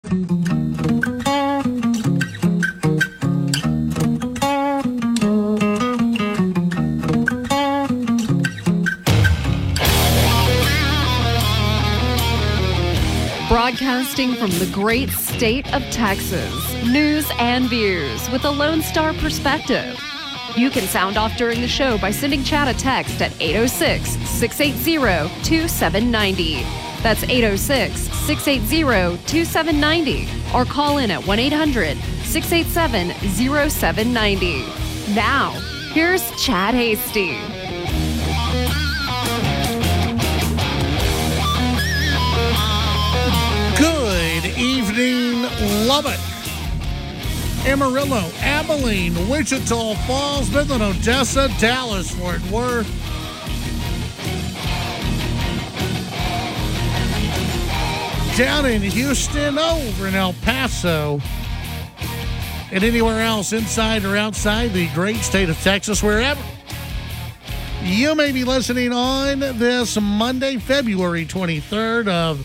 Broadcasting from the great state of Texas, news and views with a Lone Star perspective. You can sound off during the show by sending Chad a text at 806-680-2790. That's 806-680-2790. Or call in at 1-800-687-0790. Now, here's Chad Hasty. Good evening, Lubbock, Amarillo, Abilene, Wichita Falls, Midland, Odessa, Dallas, Fort Worth. Down in Houston, over in El Paso, and anywhere else inside or outside the great state of Texas, wherever you may be listening on this Monday, February 23rd of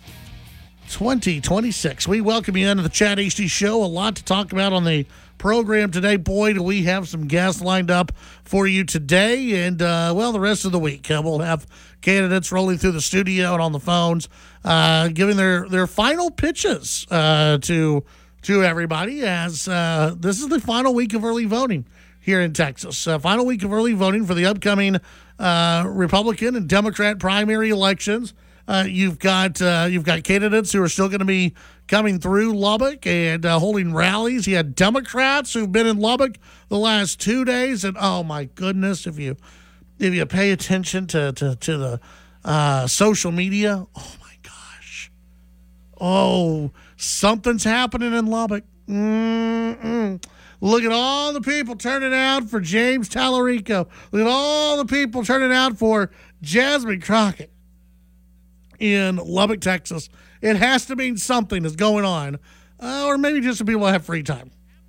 2026. We welcome you into the Chad Hasty Show. A lot to talk about on the program today. Boy, do we have some guests lined up for you today and, the rest of the week. We'll have candidates rolling through the studio and on the phones, giving their final pitches to everybody as this is the final week of early voting here in Texas. Final week of early voting for the upcoming Republican and Democrat primary elections. You've got candidates who are still going to be coming through Lubbock and holding rallies. You had Democrats who've been in Lubbock the last 2 days, and oh my goodness, if you pay attention to the social media, oh my gosh, something's happening in Lubbock. Look at all the people turning out for James Tallarico. Look at all the people turning out for Jasmine Crockett in Lubbock, Texas. It has to mean something is going on, or maybe just some people have free time.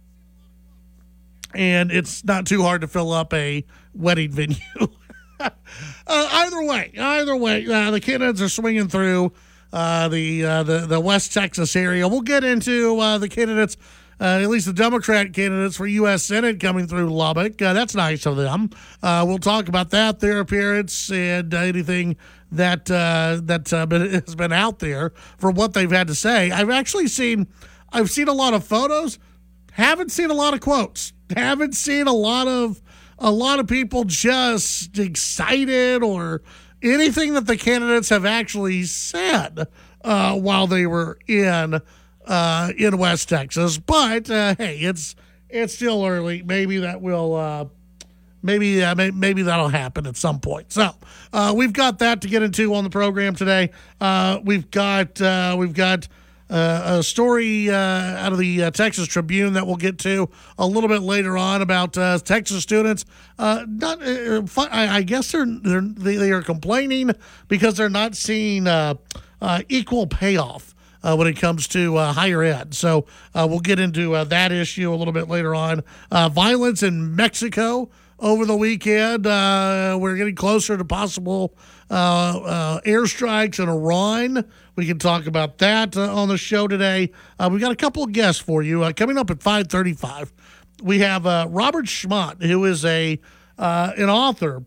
And it's not too hard to fill up a wedding venue. Either way, the candidates are swinging through the West Texas area. We'll get into the candidates, at least the Democrat candidates for U.S. Senate coming through Lubbock. That's nice of them. We'll talk about that, their appearance, and anything that has been out there for what they've had to say. I've seen a lot of photos, haven't seen a lot of quotes, haven't seen a lot of people just excited or anything that the candidates have actually said while they were in West Texas. But hey, it's still early. Maybe that will. Maybe that'll happen at some point. So we've got that to get into on the program today. We've got a story out of the Texas Tribune that we'll get to a little bit later on about Texas students. I guess they are complaining because they're not seeing equal payoff when it comes to higher ed. So we'll get into that issue a little bit later on. Violence in Mexico over the weekend. We're getting closer to possible airstrikes in Iran. We can talk about that on the show today. We've got a couple of guests for you. Coming up at 5:35, we have Robert Schmott, who is an author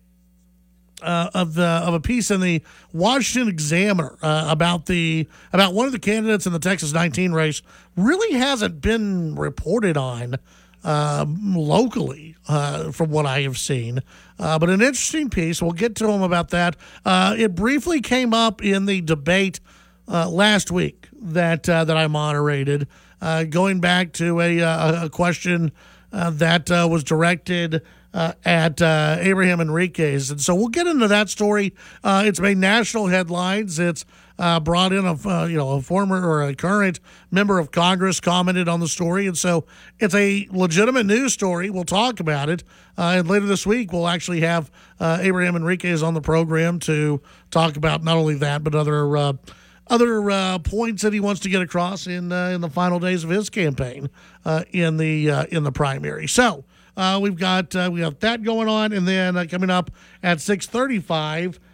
of a piece in the Washington Examiner about one of the candidates in the Texas 19 race. Really hasn't been reported on locally, from what I have seen. But an interesting piece. We'll get to him about that. It briefly came up in the debate last week that I moderated, going back to a question that was directed at Abraham Enriquez. And so we'll get into that story. It's made national headlines. It's brought in a former or a current member of Congress commented on the story. And so it's a legitimate news story. We'll talk about it. And later this week, we'll actually have Abraham Enriquez on the program to talk about not only that, but other points that he wants to get across in the final days of his campaign in the primary. So we have that going on, and then coming up at 6:35,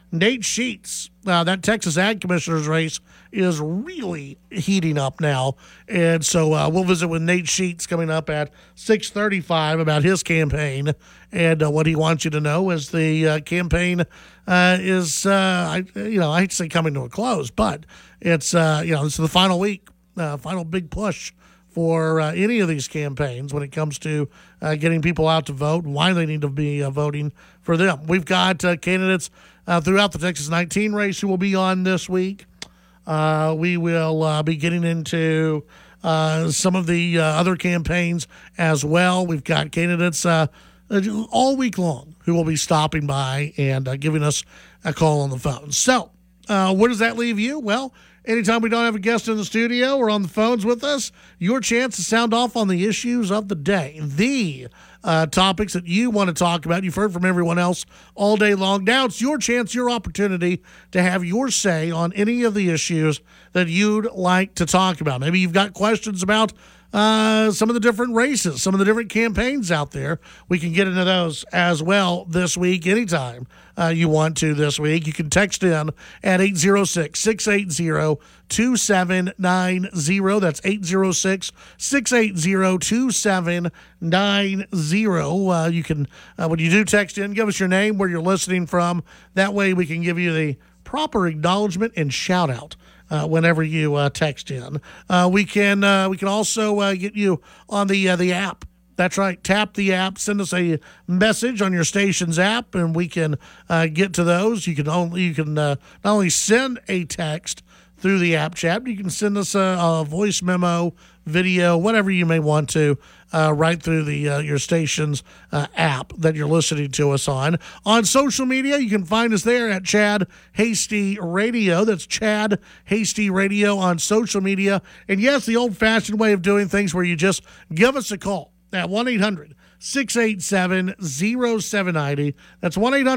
Nate Sheets, that Texas Ag Commissioner's race is really heating up now. And so we'll visit with Nate Sheets coming up at 6:35 about his campaign and what he wants you to know as the campaign is, I hate to say coming to a close, but it's, this is the final week, final big push for any of these campaigns when it comes to getting people out to vote and why they need to be voting for them. We've got candidates throughout the Texas 19 race who will be on this week. We will be getting into some of the other campaigns as well. We've got candidates all week long who will be stopping by and giving us a call on the phone. So where does that leave you? Well, anytime we don't have a guest in the studio or on the phones with us, your chance to sound off on the issues of the day, the topics that you want to talk about. You've heard from everyone else all day long. Now it's your chance, your opportunity to have your say on any of the issues that you'd like to talk about. Maybe you've got questions about some of the different races, some of the different campaigns out there. We can get into those as well this week, anytime you want to this week. You can text in at 806-680-2790. That's 806-680-2790. You can, when you do text in, give us your name, where you're listening from. That way we can give you the proper acknowledgement and shout out whenever you text in. We can also get you on the app. That's right. Tap the app. Send us a message on your station's app, and we can get to those. You can not only send a text through the app chat, but you can send us a voice memo, video, whatever you may want to, right through the your station's app that you're listening to us on. On social media, you can find us there at Chad Hasty Radio. That's Chad Hasty Radio on social media. And yes, the old-fashioned way of doing things, where you just give us a call at 1-800-687-0790. That's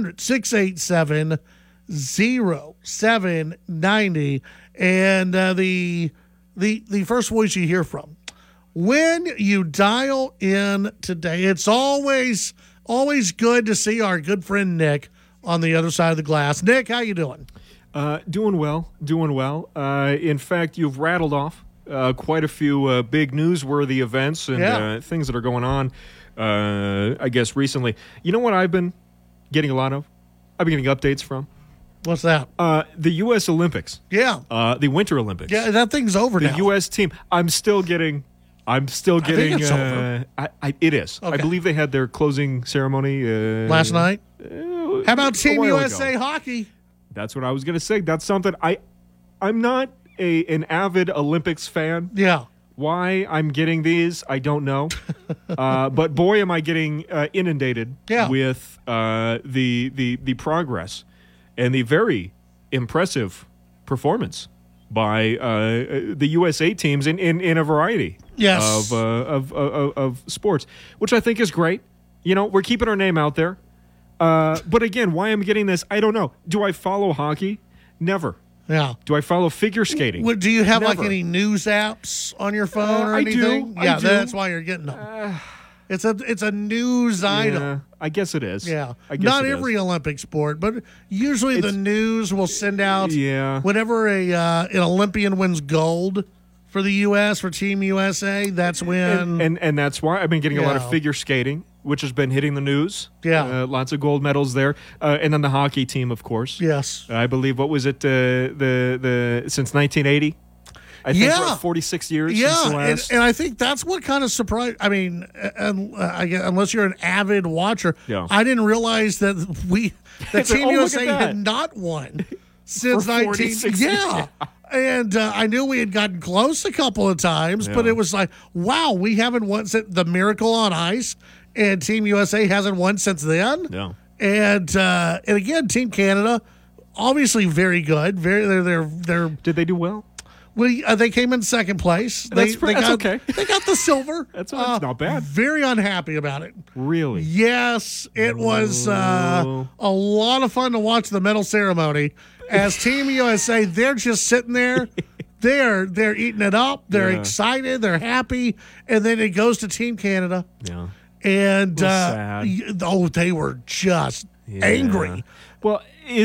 1-800-687-0790. And the first voice you hear from when you dial in today, it's always good to see our good friend Nick on the other side of the glass. Nick, how you doing? Doing well. In fact, you've rattled off quite a few big newsworthy events and things that are going on, I guess, recently. You know what I've been getting a lot of? I've been getting updates from. What's that? The U.S. Olympics. Yeah. The Winter Olympics. Yeah, that thing's over now. The U.S. team. I'm still getting. I think it's over. It is. Okay. I believe they had their closing ceremony last night. How about Team USA hockey? That's what I was going to say. That's something I'm not an avid Olympics fan. Yeah. Why I'm getting these, I don't know. But boy, am I getting inundated with the progress and the very impressive performance by the USA teams in a variety of sports, which I think is great. You know, we're keeping our name out there. But again, why I'm getting this, I don't know. Do I follow hockey? Never. Yeah. Do I follow figure skating? Do you have Never. like any news apps on your phone or anything? I do. That's why you're getting them. It's a news item. I guess it is. Yeah. I guess Not it every is. Olympic sport, but usually the news will send out whenever an Olympian wins gold for the U.S., for Team USA, that's when. And that's why I've been getting a lot of figure skating, which has been hitting the news. Yeah. Lots of gold medals there. And then the hockey team, of course. Yes. I believe, what was it, the since 1980? I think we're at 46 years since the last. And I think that's what kind of surprised. I mean, unless you're an avid watcher, I didn't realize that Team USA had not won since 19. Yeah. And I knew we had gotten close a couple of times, but it was like, wow, we haven't won since the Miracle on Ice, and Team USA hasn't won since then. No. And again, Team Canada, obviously very good. They're Did they do well? Well, they came in second place. That's okay. They got the silver. That's not bad. Very unhappy about it. Really? Yes, it was a lot of fun to watch the medal ceremony. As Team USA, they're just sitting there. They're eating it up. They're excited. They're happy. And then it goes to Team Canada. Yeah. And sad. they were just angry. Well,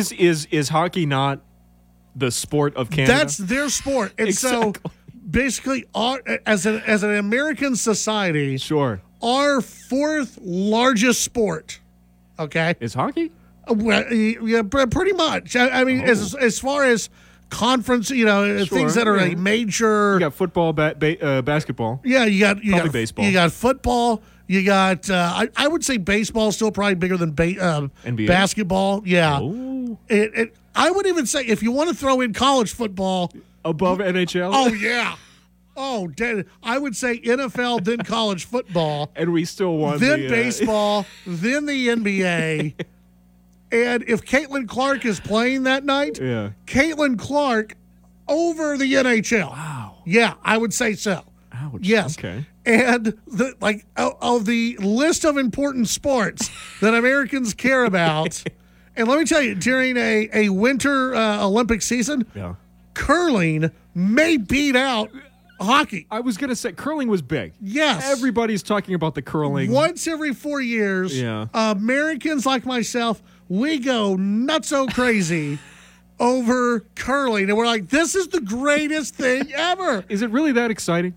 is hockey not the sport of Canada? That's their sport. And so basically, as an American society, sure, our fourth largest sport, okay, is hockey. Well, yeah, pretty much. I mean, as far as conference, things that are a major. You got football, basketball. Yeah, you got baseball. You got football. You got. I would say baseball is still probably bigger than NBA? Basketball. Yeah. Oh. I would even say if you want to throw in college football above NHL. Oh yeah. Oh, I would say NFL, then college football, and we still won. Then baseball, then the NBA. And if Caitlin Clark is playing that night, Caitlin Clark over the NHL. Wow. Yeah, I would say so. Ouch. Yes. Okay. And of the list of important sports that Americans care about, and let me tell you, during a winter Olympic season, curling may beat out hockey. I was going to say curling was big. Yes. Everybody's talking about the curling. Once every 4 years, Americans like myself, we go nutso crazy over curling. And we're like, this is the greatest thing ever. Is it really that exciting?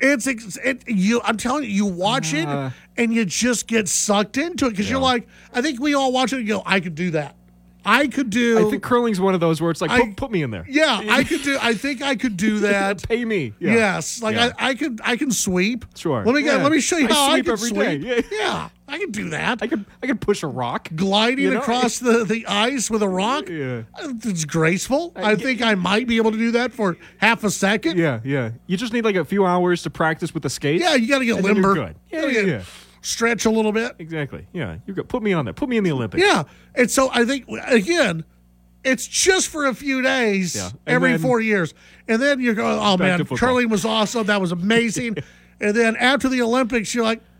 I'm telling you, you watch it and you just get sucked into it because you're like, I think we all watch it and go, I could do that. I think curling's one of those where it's like, put me in there. Yeah, I think I could do that. Pay me. Yeah. Yes, I can sweep. Sure. Let me show you how I can every sweep. day. Yeah, I can do that. I could push a rock. Gliding across the ice with a rock. Yeah. It's graceful. I think I might be able to do that for half a second. Yeah. You just need like a few hours to practice with the skates. Yeah, you got to get limber. Good. Yeah. Stretch a little bit. Exactly. Yeah. Put me on there. Put me in the Olympics. Yeah. And so I think, again, it's just for a few days every 4 years. And then you're going, oh, man, curling was awesome. That was amazing. And then after the Olympics, you're like,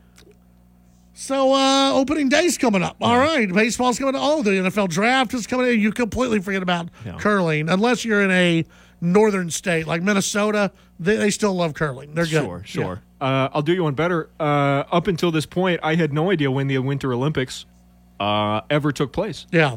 so opening day's coming up. All right. Baseball's coming up. Oh, the NFL draft is coming in. You completely forget about curling unless you're in a northern state like Minnesota. They still love curling. They're good. Sure. Yeah. I'll do you one better. Up until this point, I had no idea when the Winter Olympics ever took place. Yeah.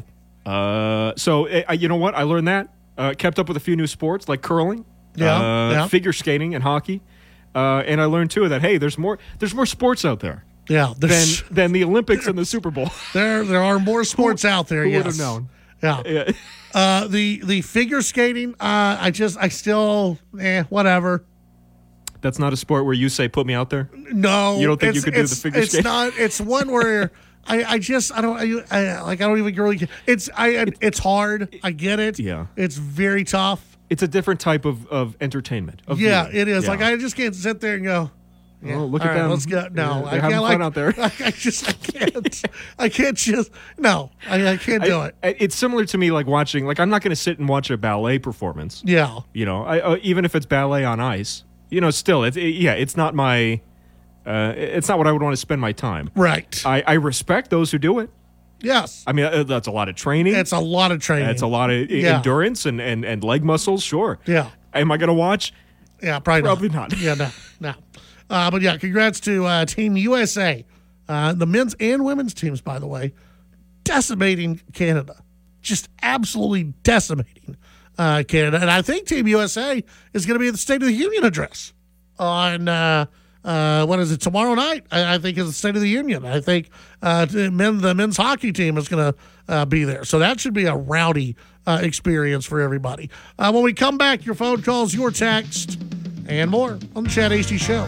So you know what? I learned that. Kept up with a few new sports like curling, figure skating, and hockey. And I learned too that hey, there's more sports out there. Yeah. Than the Olympics and the Super Bowl. There are more sports out there. Who yes. would have known? Yeah. The figure skating. I still whatever. That's not a sport where you say, put me out there? No. You don't think you could do the figure skate? It's not. It's one where I don't even really. It's hard. I get it. Yeah. It's very tough. It's a different type of entertainment. It is. Yeah. Like, I just can't sit there and go, oh, look at them. Let's go. No, they're having fun out there. I can't. I can't just. No, I can't do it. It's similar to me, like watching. Like, I'm not going to sit and watch a ballet performance. Yeah. Even if it's ballet on ice. Still, it's not my. It's not what I would want to spend my time. Right. I respect those who do it. Yes. I mean, that's a lot of training. It's a lot of training. It's a lot of endurance and leg muscles. Sure. Yeah. Am I going to watch? Yeah, probably not. Yeah, no. But yeah, congrats to Team USA, the men's and women's teams, by the way, decimating Canada, just absolutely decimating Canada. And I think Team USA is going to be at the State of the Union address on what is it, tomorrow night? I think is the State of the Union. I think the men's hockey team is going to be there, so that should be a rowdy experience for everybody. When we come back, your phone calls, your text, and more on the Chad Hasty Show.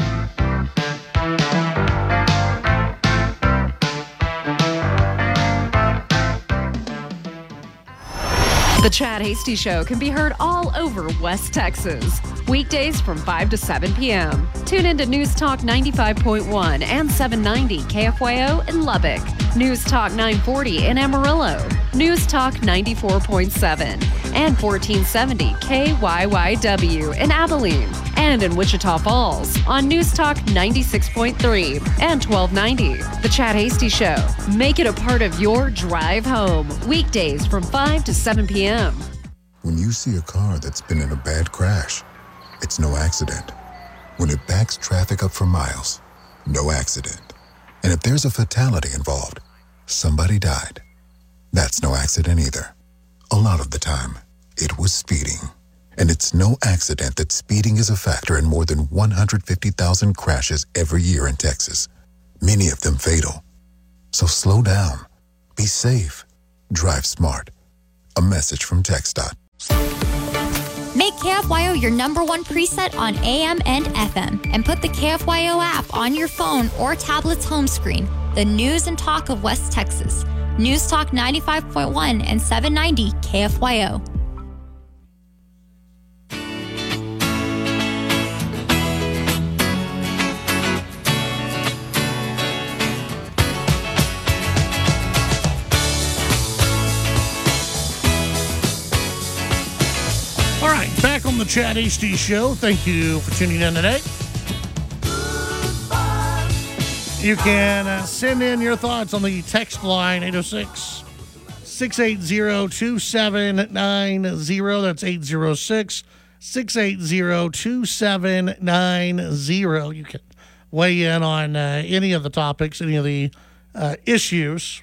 The Chad Hasty Show can be heard all over West Texas. Weekdays from 5 to 7 p.m. Tune into News Talk 95.1 and 790 KFYO in Lubbock. News Talk 940 in Amarillo. News Talk 94.7 and 1470 KYYW in Abilene. And in Wichita Falls on News Talk 96.3 and 1290. The Chad Hasty Show. Make it a part of your drive home. Weekdays from 5 to 7 p.m. When you see a car that's been in a bad crash, it's no accident. When it backs traffic up for miles, no accident. And if there's a fatality involved, somebody died. That's no accident either. A lot of the time, it was speeding. And it's no accident that speeding is a factor in more than 150,000 crashes every year in Texas, many of them fatal. So slow down, be safe, drive smart. A message from TxDOT. Make KFYO your number one preset on AM and FM and put the KFYO app on your phone or tablet's home screen. The news and talk of West Texas. News Talk 95.1 and 790 KFYO. All right, back on the Chad Hasty Show. Thank you for tuning in today. You can send in your thoughts on the text line, 806-680-2790. That's 806-680-2790. You can weigh in on any of the topics, any of the issues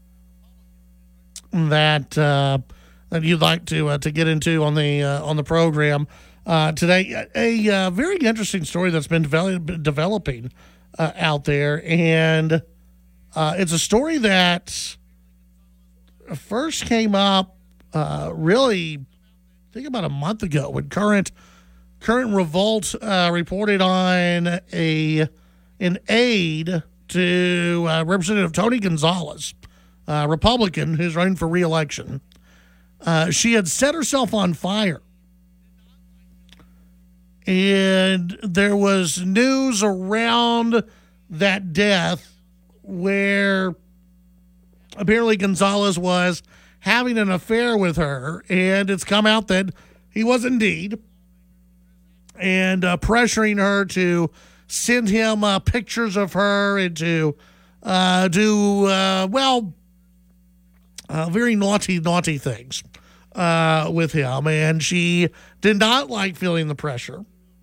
that you'd like to get into on the program today. A very interesting story that's been developing out there, and it's a story that first came up really, I think about a month ago when Current Revolt reported on an aide to Representative Tony Gonzalez, Republican who's running for re-election. She had set herself on fire. And there was news around that death where apparently Gonzalez was having an affair with her, and it's come out that he was indeed, and pressuring her to send him pictures of her and to do very naughty things with him, and she did not like feeling the pressure.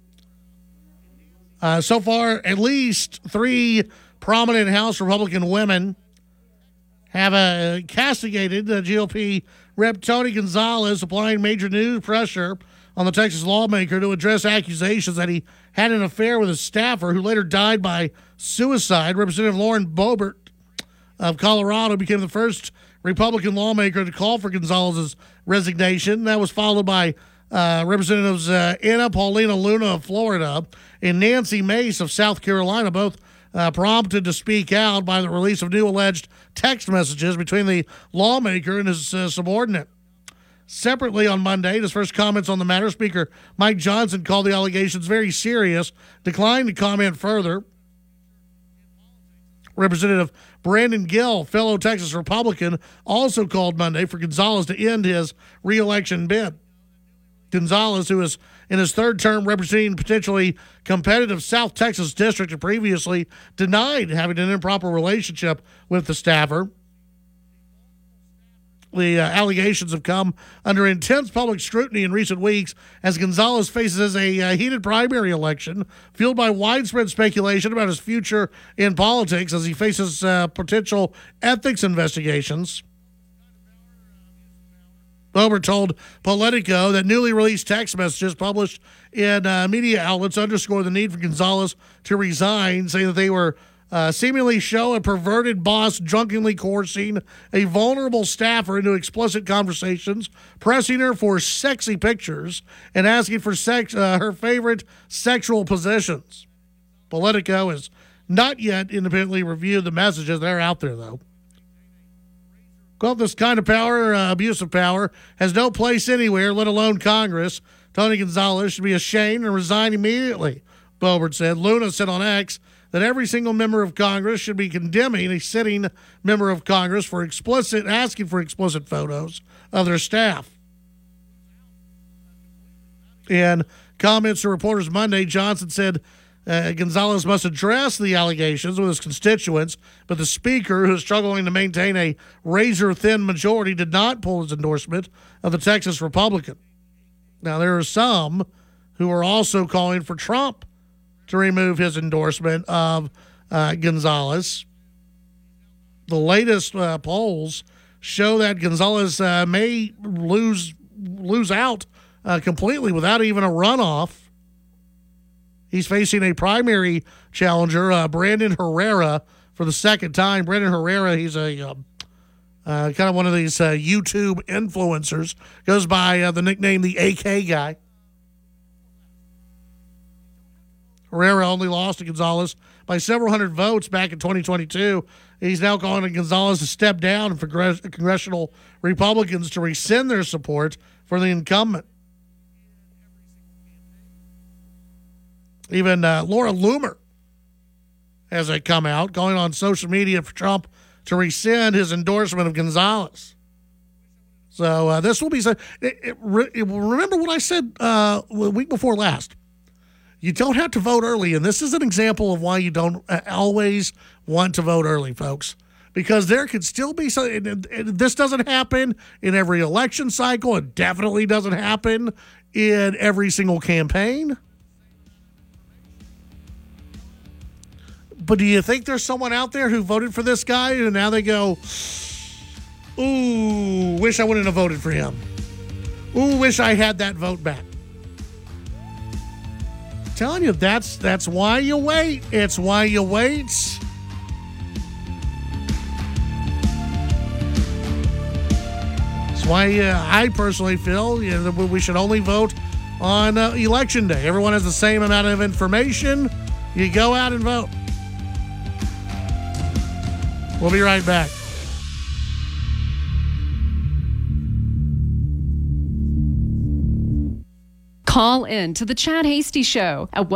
So far, at least 3 prominent House Republican women have castigated the GOP Rep. Tony Gonzalez, applying major news pressure on the Texas lawmaker to address accusations that he had an affair with a staffer who later died by suicide. Representative Lauren Boebert of Colorado became the first Republican lawmaker to call for Gonzalez's resignation. That was followed by Representatives Anna Paulina Luna of Florida and Nancy Mace of South Carolina, both prompted to speak out by the release of new alleged text messages between the lawmaker and his subordinate. Separately on Monday, in his first comments on the matter, Speaker Mike Johnson called the allegations very serious, declined to comment further. Representative Brandon Gill, fellow Texas Republican, also called Monday for Gonzalez to end his re-election bid. Gonzalez, who is in his third term representing potentially competitive South Texas district, and previously denied having an improper relationship with the staffer. The allegations have come under intense public scrutiny in recent weeks as Gonzalez faces a heated primary election fueled by widespread speculation about his future in politics as he faces potential ethics investigations. Boebert told Politico that newly released text messages published in media outlets underscore the need for Gonzalez to resign, saying that they were seemingly show a perverted boss drunkenly coercing a vulnerable staffer into explicit conversations, pressing her for sexy pictures, and asking for her favorite sexual positions. Politico has not yet independently reviewed the messages. They're out there, though. Quote, this kind of power, abuse of power, has no place anywhere, let alone Congress. Tony Gonzalez should be ashamed and resign immediately, Boebert said. Luna said on X that every single member of Congress should be condemning a sitting member of Congress for asking for explicit photos of their staff. In comments to reporters Monday, Johnson said Gonzalez must address the allegations with his constituents, but the speaker, who is struggling to maintain a razor-thin majority, did not pull his endorsement of the Texas Republican. Now, there are some who are also calling for Trump to remove his endorsement of Gonzalez. The latest polls show that Gonzalez may lose out completely without even a runoff. He's facing a primary challenger, Brandon Herrera, for the second time. Brandon Herrera, he's a kind of one of these YouTube influencers. Goes by the nickname the AK guy. Herrera only lost to Gonzalez by several hundred votes back in 2022. He's now calling on Gonzalez to step down for congressional Republicans to rescind their support for the incumbent. Even Laura Loomer has come out going on social media for Trump to rescind his endorsement of Gonzalez. So this will be... remember what I said the week before last. You don't have to vote early, and this is an example of why you don't always want to vote early, folks. Because there could still be some... This doesn't happen in every election cycle. It definitely doesn't happen in every single campaign. But do you think there's someone out there who voted for this guy and now they go, ooh, wish I wouldn't have voted for him. Ooh, wish I had that vote back. I'm telling you, that's why you wait. It's why you wait. It's why I personally feel that we should only vote on Election Day. Everyone has the same amount of information. You go out and vote. We'll be right back. Call in to the Chad Hasty Show at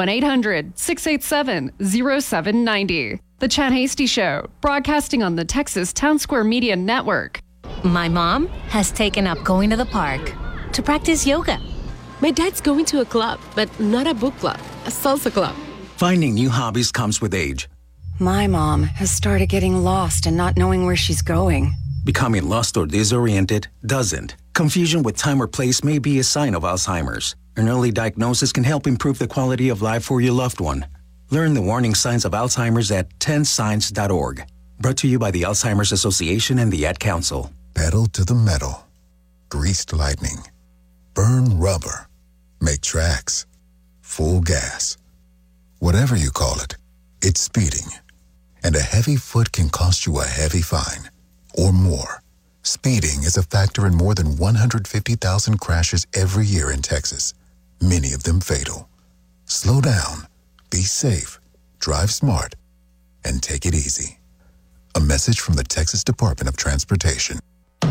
1-800-687-0790. The Chad Hasty Show, broadcasting on the Texas Town Square Media Network. My mom has taken up going to the park to practice yoga. My dad's going to a club, but not a book club, a salsa club. Finding new hobbies comes with age. My mom has started getting lost and not knowing where she's going. Becoming lost or disoriented doesn't. Confusion with time or place may be a sign of Alzheimer's. An early diagnosis can help improve the quality of life for your loved one. Learn the warning signs of Alzheimer's at 10signs.org. Brought to you by the Alzheimer's Association and the Ad Council. Pedal to the metal. Greased lightning. Burn rubber. Make tracks. Full gas. Whatever you call it, it's speeding. And a heavy foot can cost you a heavy fine. Or more. Speeding is a factor in more than 150,000 crashes every year in Texas. Many of them fatal. Slow down. Be safe. Drive smart. And take it easy. A message from the Texas Department of Transportation.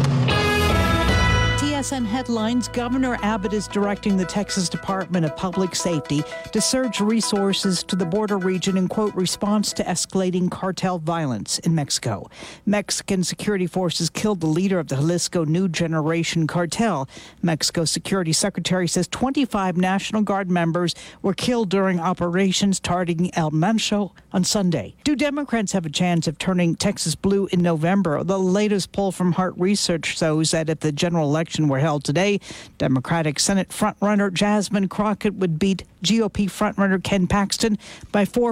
TSN headlines. Governor Abbott is directing the Texas Department of Public Safety to surge resources to the border region in, quote, response to escalating cartel violence in Mexico. Mexican security forces killed the leader of the Jalisco New Generation cartel. Mexico's security secretary says 25 National Guard members were killed during operations targeting El Mancho on Sunday. Do Democrats have a chance of turning Texas blue in November? The latest poll from Hart Research shows that if the general election were held today, Democratic Senate frontrunner Jasmine Crockett would beat GOP frontrunner Ken Paxton by 4%,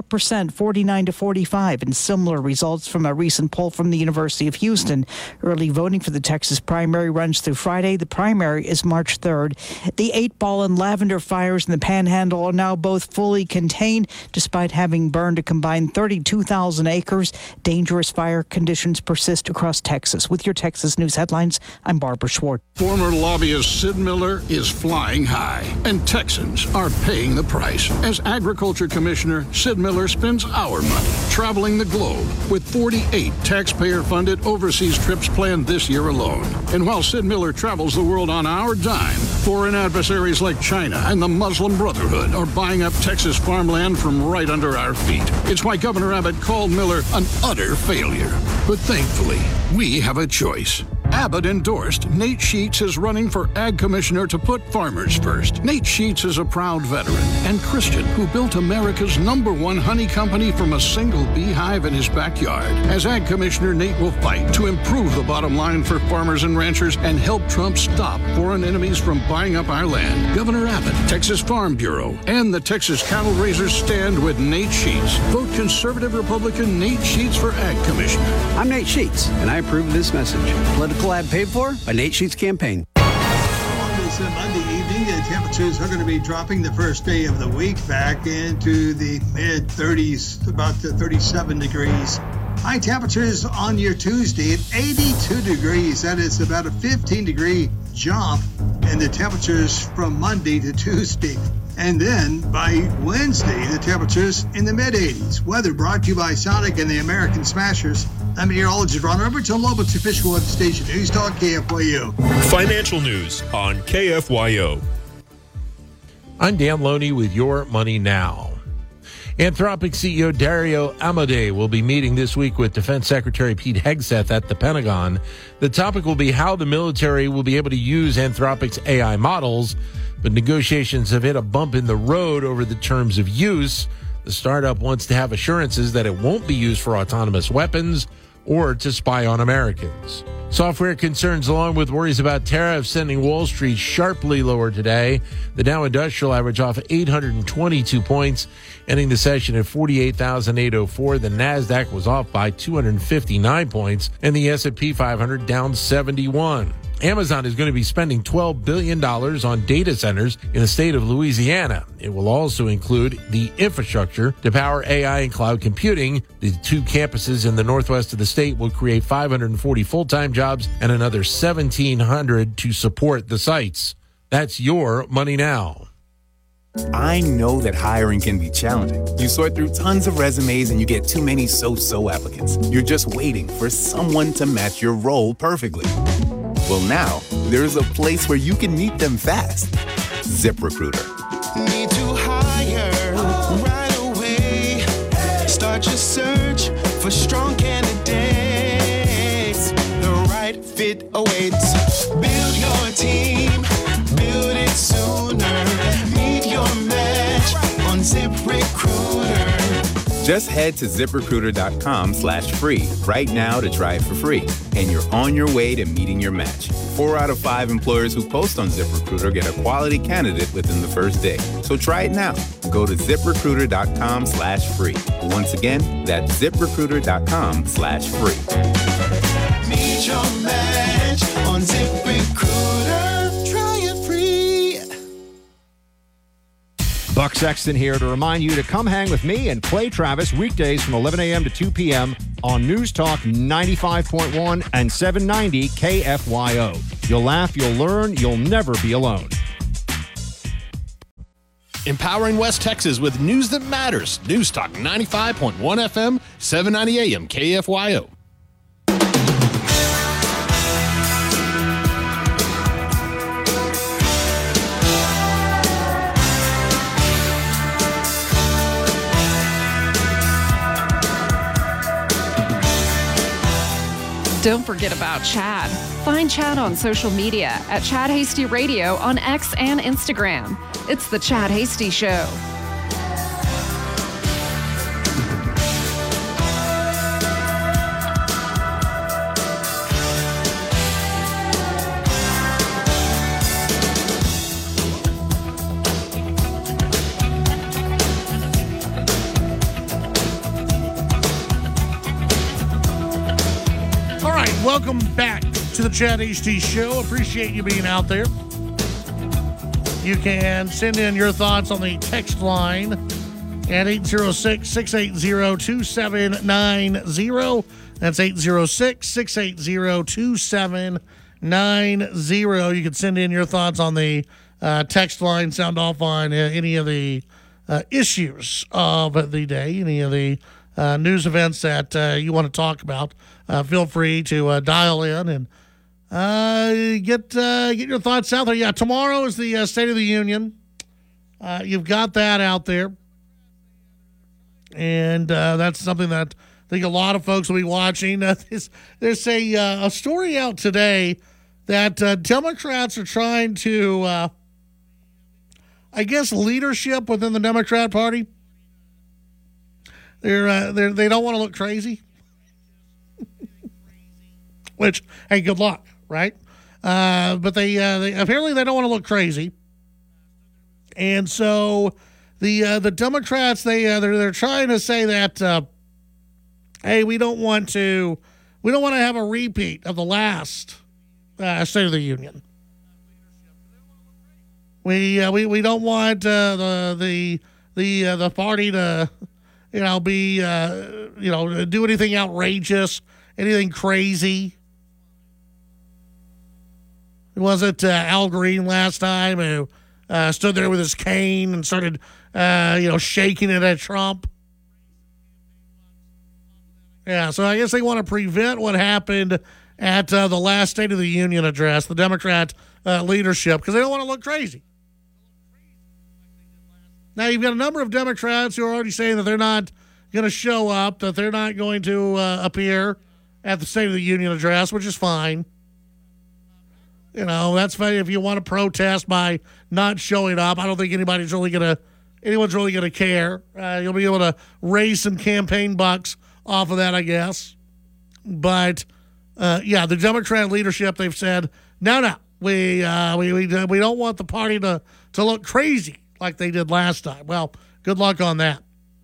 49-45, and similar results from a recent poll from the University of Houston. Early voting for the Texas primary runs through Friday. The primary is March 3rd. The 8-Ball and Lavender fires in the Panhandle are now both fully contained, despite having burned a combined 32,000 acres. Dangerous fire conditions persist across Texas. With your Texas News headlines, I'm Barbara Schwartz. Former lobbyist Sid Miller is flying high, and Texans are paying the price. As Agriculture Commissioner, Sid Miller spends our money traveling the globe with 48 taxpayer-funded overseas trips planned this year alone. And while Sid Miller travels the world on our dime, foreign adversaries like China and the Muslim Brotherhood are buying up Texas farmland from right under our feet. It's why Governor Abbott called Miller an utter failure. But thankfully, we have a choice. Abbott endorsed Nate Sheets as running for Ag Commissioner to put farmers first. Nate Sheets is a proud veteran and Christian who built America's #1 honey company from a single beehive in his backyard. As Ag Commissioner, Nate will fight to improve the bottom line for farmers and ranchers and help Trump stop foreign enemies from buying up our land. Governor Abbott, Texas Farm Bureau, and the Texas Cattle Raisers stand with Nate Sheets. Vote conservative Republican Nate Sheets for Ag Commissioner. I'm Nate Sheets, and I approve this message. Political Ecolab, paid for by Nate Sheets Campaign. On this Monday evening, the temperatures are going to be dropping the first day of the week back into the mid-30s, about 37 degrees. High temperatures on your Tuesday at 82 degrees. That is about a 15-degree jump in the temperatures from Monday to Tuesday. And then by Wednesday, the temperatures in the mid-80s. Weather brought to you by Sonic and the American Smashers. I'm meteorologist Ron Roberts on Lubbock's official web station, News Talk KFYO. Financial news on KFYO. I'm Dan Loney with Your Money Now. Anthropic CEO Dario Amodei will be meeting this week with Defense Secretary Pete Hegseth at the Pentagon. The topic will be how the military will be able to use Anthropic's AI models, but negotiations have hit a bump in the road over the terms of use. The startup wants to have assurances that it won't be used for autonomous weapons or to spy on Americans. Software concerns, along with worries about tariffs, sending Wall Street sharply lower today. The Dow Industrial average off 822 points, ending the session at 48,804. The Nasdaq was off by 259 points, and the S&P 500 down 71. Amazon is going to be spending $12 billion on data centers in the state of Louisiana. It will also include the infrastructure to power AI and cloud computing. The two campuses in the northwest of the state will create 540 full-time jobs and another 1,700 to support the sites. That's Your Money Now. I know that hiring can be challenging. You sort through tons of resumes and you get too many so-so applicants. You're just waiting for someone to match your role perfectly. Well, now, there's a place where you can meet them fast. ZipRecruiter. Need to hire right away. Start your search for strong candidates. The right fit awaits. Build your team. Build it sooner. Meet your match on ZipRecruiter. Just head to ZipRecruiter.com/free right now to try it for free. And you're on your way to meeting your match. 4 out of 5 employers who post on ZipRecruiter get a quality candidate within the first day. So try it now. Go to ZipRecruiter.com/free. Once again, that's ZipRecruiter.com/free. Meet your match on ZipRecruiter. Try it free. Buck Sexton here to remind you to come hang with me and Clay Travis weekdays from 11 a.m. to 2 p.m. on News Talk 95.1 and 790 KFYO. You'll laugh, you'll learn, you'll never be alone. Empowering West Texas with news that matters. News Talk 95.1 FM, 790 AM KFYO. Don't forget about Chad. Find Chad on social media at Chad Hasty Radio on X and Instagram. It's The Chad Hasty Show. Welcome back to the Chad Hasty Show. Appreciate you being out there. You can send in your thoughts on the text line at 806-680-2790. That's 806-680-2790. You can send in your thoughts on the text line, sound off on any of the issues of the day, any of the news events that you want to talk about. Feel free to dial in and get your thoughts out there. Yeah, tomorrow is the State of the Union. You've got that out there. And that's something that I think a lot of folks will be watching. There's a story out today that Democrats are trying to, I guess, leadership within the Democrat Party. They don't want to look crazy. Which, hey, good luck, right? But they apparently they don't want to look crazy, and so the Democrats they're trying to say that hey, we don't want to have a repeat of the last State of the Union. We don't want the party to be do anything outrageous, anything crazy. It wasn't Al Green last time who stood there with his cane and started shaking it at Trump. Yeah, so I guess they want to prevent what happened at the last State of the Union address, the Democrat leadership, because they don't want to look crazy. Now, you've got a number of Democrats who are already saying that they're not going to show up, that they're not going to appear at the State of the Union address, which is fine. That's fine if you want to protest by not showing up. I don't think anyone's really going to care. You'll be able to raise some campaign bucks off of that, I guess. But the Democrat leadership, they've said, no, we don't want the party to look crazy like they did last time. Well, good luck on that.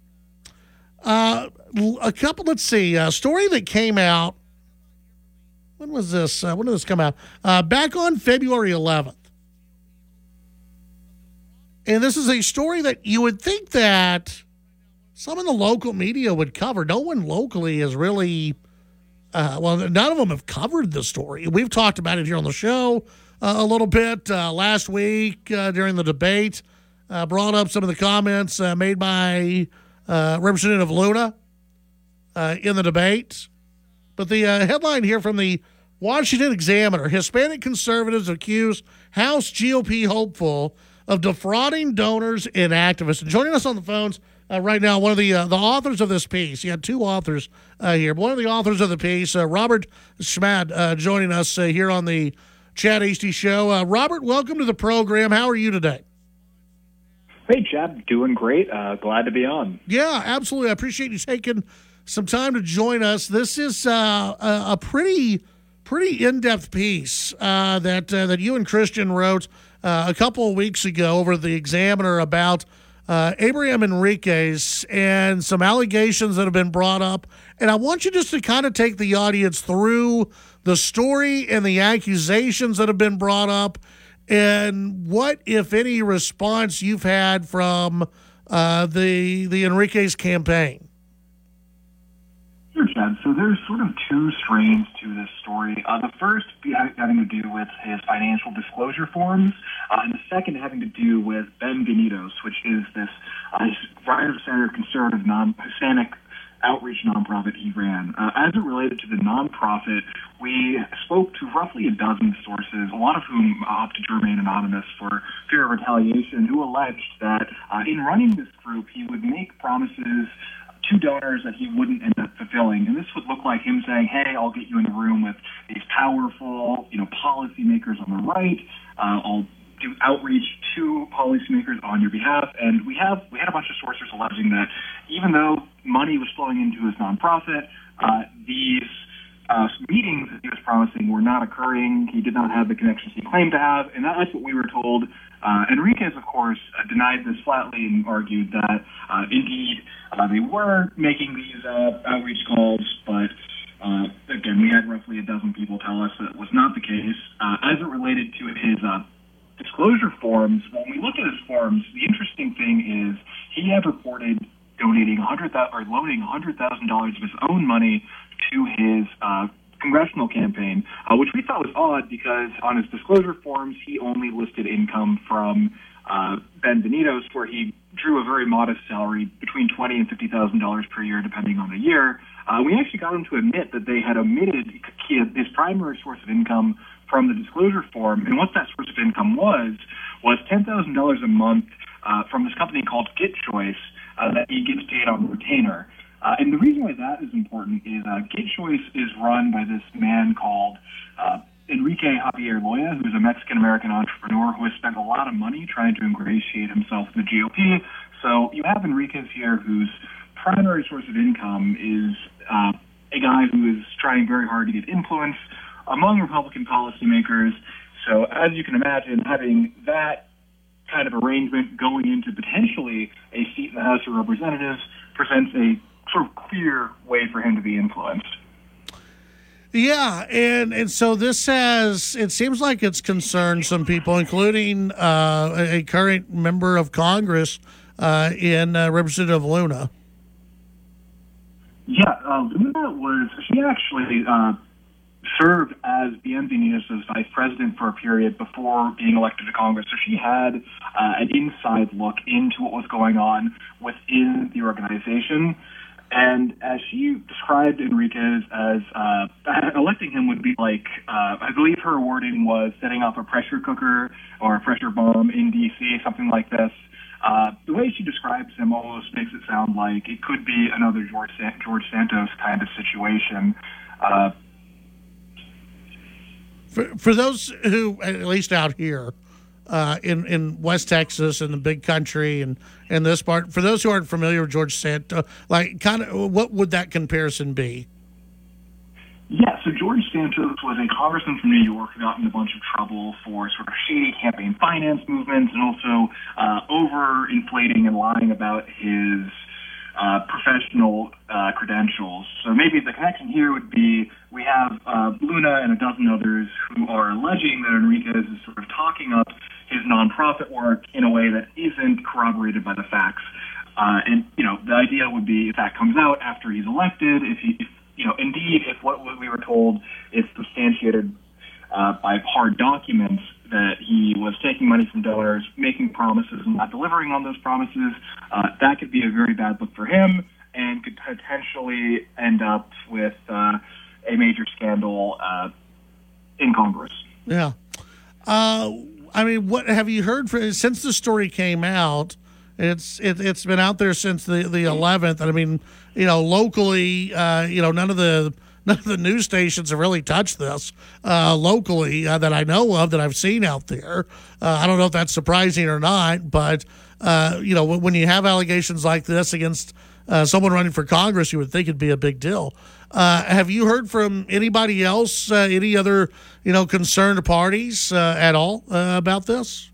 Let's see, a story that came out. When was this? When did this come out? Back on February 11th. And this is a story that you would think that some of the local media would cover. No one locally is really, none of them have covered the story. We've talked about it here on the show a little bit last week during the debate. Brought up some of the comments made by Representative Luna in the debate. But the headline here from the Washington Examiner, Hispanic conservatives accuse House GOP hopeful of defrauding donors and activists. And joining us on the phones right now, one of the authors of this piece. You had two authors here. But one of the authors of the piece, Robert Schmad, joining us here on the Chad Hasty Show. Robert, welcome to the program. How are you today? Hey, Chad. Doing great. Glad to be on. Yeah, absolutely. I appreciate you taking some time to join us. This is a pretty in-depth piece that you and Christian wrote a couple of weeks ago over the Examiner about Abraham Enriquez and some allegations that have been brought up. And I want you just to kind of take the audience through the story and the accusations that have been brought up and what, if any, response you've had from the Enriquez campaign. Sure, Chad. So there's sort of two strains to this story. The first having to do with his financial disclosure forms, and the second having to do with Ben Venidos, which is this right of center conservative Hispanic outreach nonprofit he ran. As it related to the nonprofit, we spoke to roughly a dozen sources, a lot of whom opted to remain anonymous for fear of retaliation, who alleged that in running this group, he would make promises to donors that he wouldn't end up fulfilling. And this would look like him saying, hey, I'll get you in a room with these powerful, policymakers on the right. I'll do outreach to policymakers on your behalf. And we had a bunch of sources alleging that even though money was flowing into his nonprofit, these meetings that he was promising were not occurring. He did not have the connections he claimed to have, and that's what we were told. Enriquez, of course, denied this flatly and argued that, indeed, they were making these outreach calls, but again, we had roughly a dozen people tell us that was not the case. As it related to his disclosure forms, when we look at his forms, the interesting thing is he had reported donating loaning $100,000 of his own money to his congressional campaign, which we thought was odd because on his disclosure forms, he only listed income from Ben Venidos, where he drew a very modest salary between $20,000 and $50,000 per year, depending on the year. We actually got him to admit that they had omitted his primary source of income from the disclosure form, and what that source of income was $10,000 a month from this company called Get Choice that he gets paid on retainer. And the reason why that is important is Get Choice is run by this man called Enrique Javier Loya, who's a Mexican-American entrepreneur who has spent a lot of money trying to ingratiate himself in the GOP. So you have Enriquez here, whose primary source of income is a guy who is trying very hard to get influence among Republican policymakers. So as you can imagine, having that kind of arrangement going into potentially a seat in the House of Representatives presents a sort of clear way for him to be influenced. Yeah, and so it seems like it's concerned some people, including a current member of Congress in Representative Luna. Yeah, she actually served as Bienvenidos' vice president for a period before being elected to Congress. So she had an inside look into what was going on within the organization. And as she described Enriquez as electing him would be like, I believe her wording was setting off a pressure cooker or a pressure bomb in D.C., something like this. The way she describes him almost makes it sound like it could be another George Santos kind of situation. For those who, at least out here, in West Texas and the big country and this part, for those who aren't familiar with George Santos, what would that comparison be? Yeah, so George Santos was a congressman from New York who got in a bunch of trouble for sort of shady campaign finance movements and also overinflating and lying about his professional credentials. So maybe the connection here would be we have Luna and a dozen others who are alleging that Enriquez is sort of talking up his nonprofit work in a way that isn't corroborated by the facts. And, the idea would be if that comes out after he's elected, if what we were told is substantiated by hard documents, that he was taking money from donors, making promises and not delivering on those promises, that could be a very bad look for him and could potentially end up with a major scandal in Congress. Yeah. What have you heard since the story came out? It's been out there since the 11th. And locally, none of the news stations have really touched this locally that I know of, that I've seen out there. I don't know if that's surprising or not, but when you have allegations like this against someone running for Congress, you would think it'd be a big deal. Have you heard from anybody else, any other concerned parties at all about this?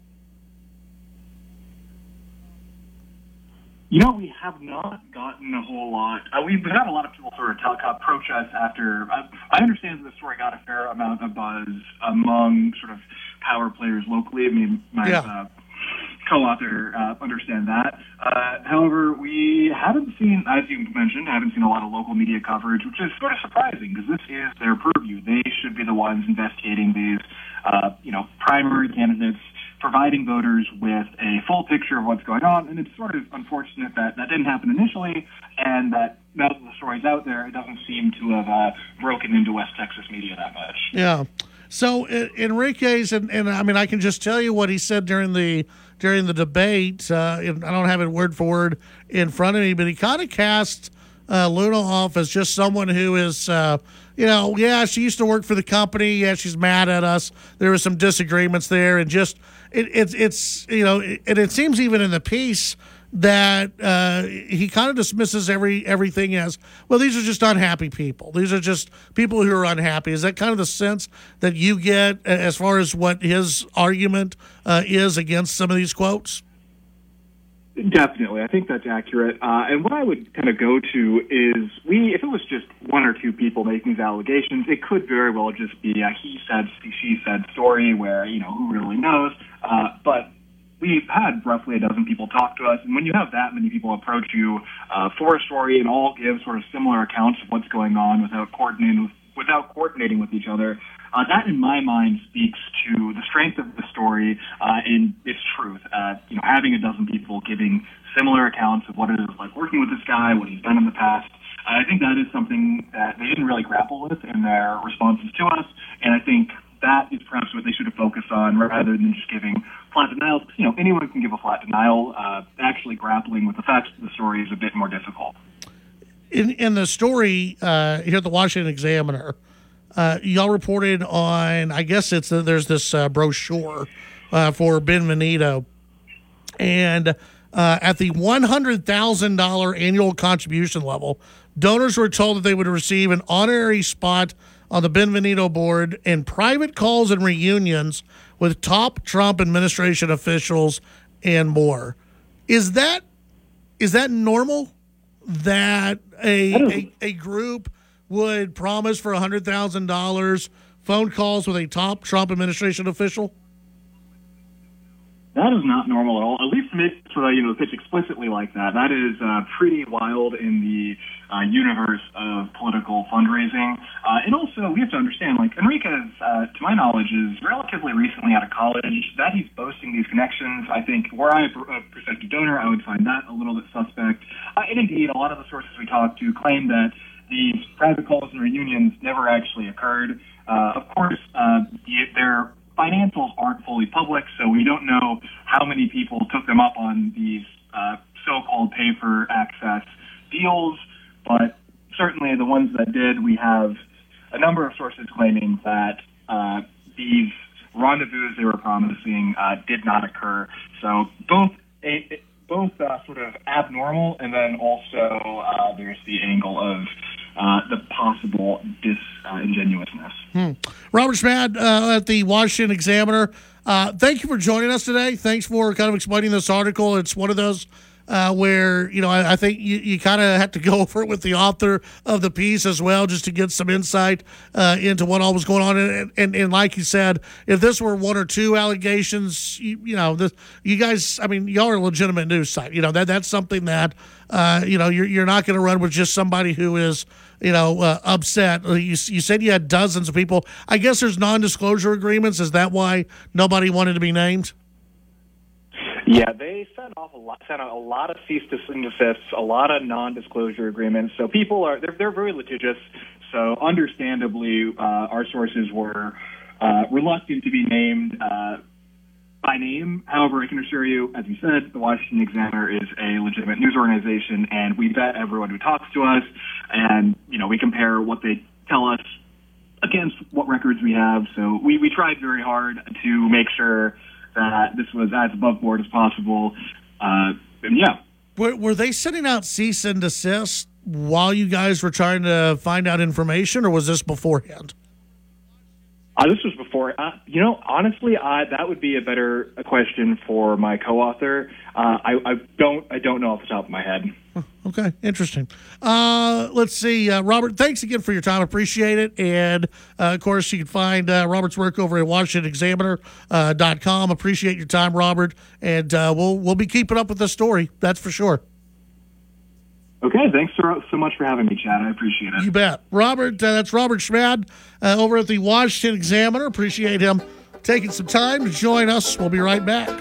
We have not gotten a whole lot. We've had a lot of people sort of approach us after. I understand that the story got a fair amount of buzz among sort of power players locally. My co-author understand that. However, we haven't seen, as you mentioned, a lot of local media coverage, which is sort of surprising because this is their purview. They should be the ones investigating these, primary candidates, providing voters with a full picture of what's going on. And it's sort of unfortunate that didn't happen initially, and that now that the story's out there, it doesn't seem to have broken into West Texas media that much. Yeah. So Enriquez, and I can just tell you what he said during the debate. I don't have it word for word in front of me, but he kind of cast Luna off as just someone who is, she used to work for the company. Yeah, she's mad at us. There were some disagreements there, and just it seems even in the piece that he kind of dismisses everything as, well, these are just unhappy people. These are just people who are unhappy. Is that kind of the sense that you get as far as what his argument is against some of these quotes? Definitely. I think that's accurate. And what I would kind of go to is if it was just one or two people making these allegations, it could very well just be a he said, she said story where, who really knows? But we've had roughly a dozen people talk to us, and when you have that many people approach you for a story and all give sort of similar accounts of what's going on without coordinating with each other, that in my mind speaks to the strength of the story and its truth. Having a dozen people giving similar accounts of what it is like working with this guy, what he's done in the past, I think that is something that they didn't really grapple with in their responses to us, and I think that is perhaps what they should have focused on rather than just giving flat denials. Anyone can give a flat denial. Actually grappling with the facts of the story is a bit more difficult. In the story here at the Washington Examiner, y'all reported on, I guess there's this brochure for Benvenido, and at the $100,000 annual contribution level, donors were told that they would receive an honorary spot on the Benvenido board and private calls and reunions with top Trump administration officials and more. Is that normal that a group would promise for $100,000 phone calls with a top Trump administration official? That is not normal at all. At least to make the pitch explicitly like that. That is pretty wild in the universe of political fundraising. And also, we have to understand, Enriquez, to my knowledge, is relatively recently out of college. That he's boasting these connections, I think, were I a prospective donor, I would find that a little bit suspect. And indeed, a lot of the sources we talked to claim that these private calls and reunions never actually occurred. Of course, their financials aren't fully public, so we don't know how many people took them up on these so-called pay-for-access deals, but certainly the ones that did, we have a number of sources claiming that these rendezvous they were promising did not occur. So both sort of abnormal, and then also there's the angle of the possible disingenuousness. Robert Schmad at the Washington Examiner. Thank you for joining us today. Thanks for kind of explaining this article. It's one of those where, I think you kind of have to go over it with the author of the piece as well, just to get some insight into what all was going on. And like you said, if this were one or two allegations, you guys, y'all are a legitimate news site. That's something that, you're not going to run with just somebody who is, upset. You said you had dozens of people. I guess there's non-disclosure agreements. Is that why nobody wanted to be named? Yeah, they sent out a lot of cease and desists, a lot of non-disclosure agreements. So people they're very litigious. So understandably, our sources were reluctant to be named by name. However, I can assure you, as you said, the Washington Examiner is a legitimate news organization, and we vet everyone who talks to us, and we compare what they tell us against what records we have. So we tried very hard to make sure that this was as above board as possible. And yeah. Were they sending out cease and desist while you guys were trying to find out information, or was this beforehand? This was before. Honestly, that would be a better question for my co-author. I don't know off the top of my head. Okay, interesting. Let's see, Robert. Thanks again for your time. Appreciate it. And of course, you can find Robert's work over at WashingtonExaminer.com. Appreciate your time, Robert. And we'll be keeping up with the story. That's for sure. Okay, thanks so much for having me, Chad. I appreciate it. You bet. Robert, that's Robert Schmad over at the Washington Examiner. Appreciate him taking some time to join us. We'll be right back.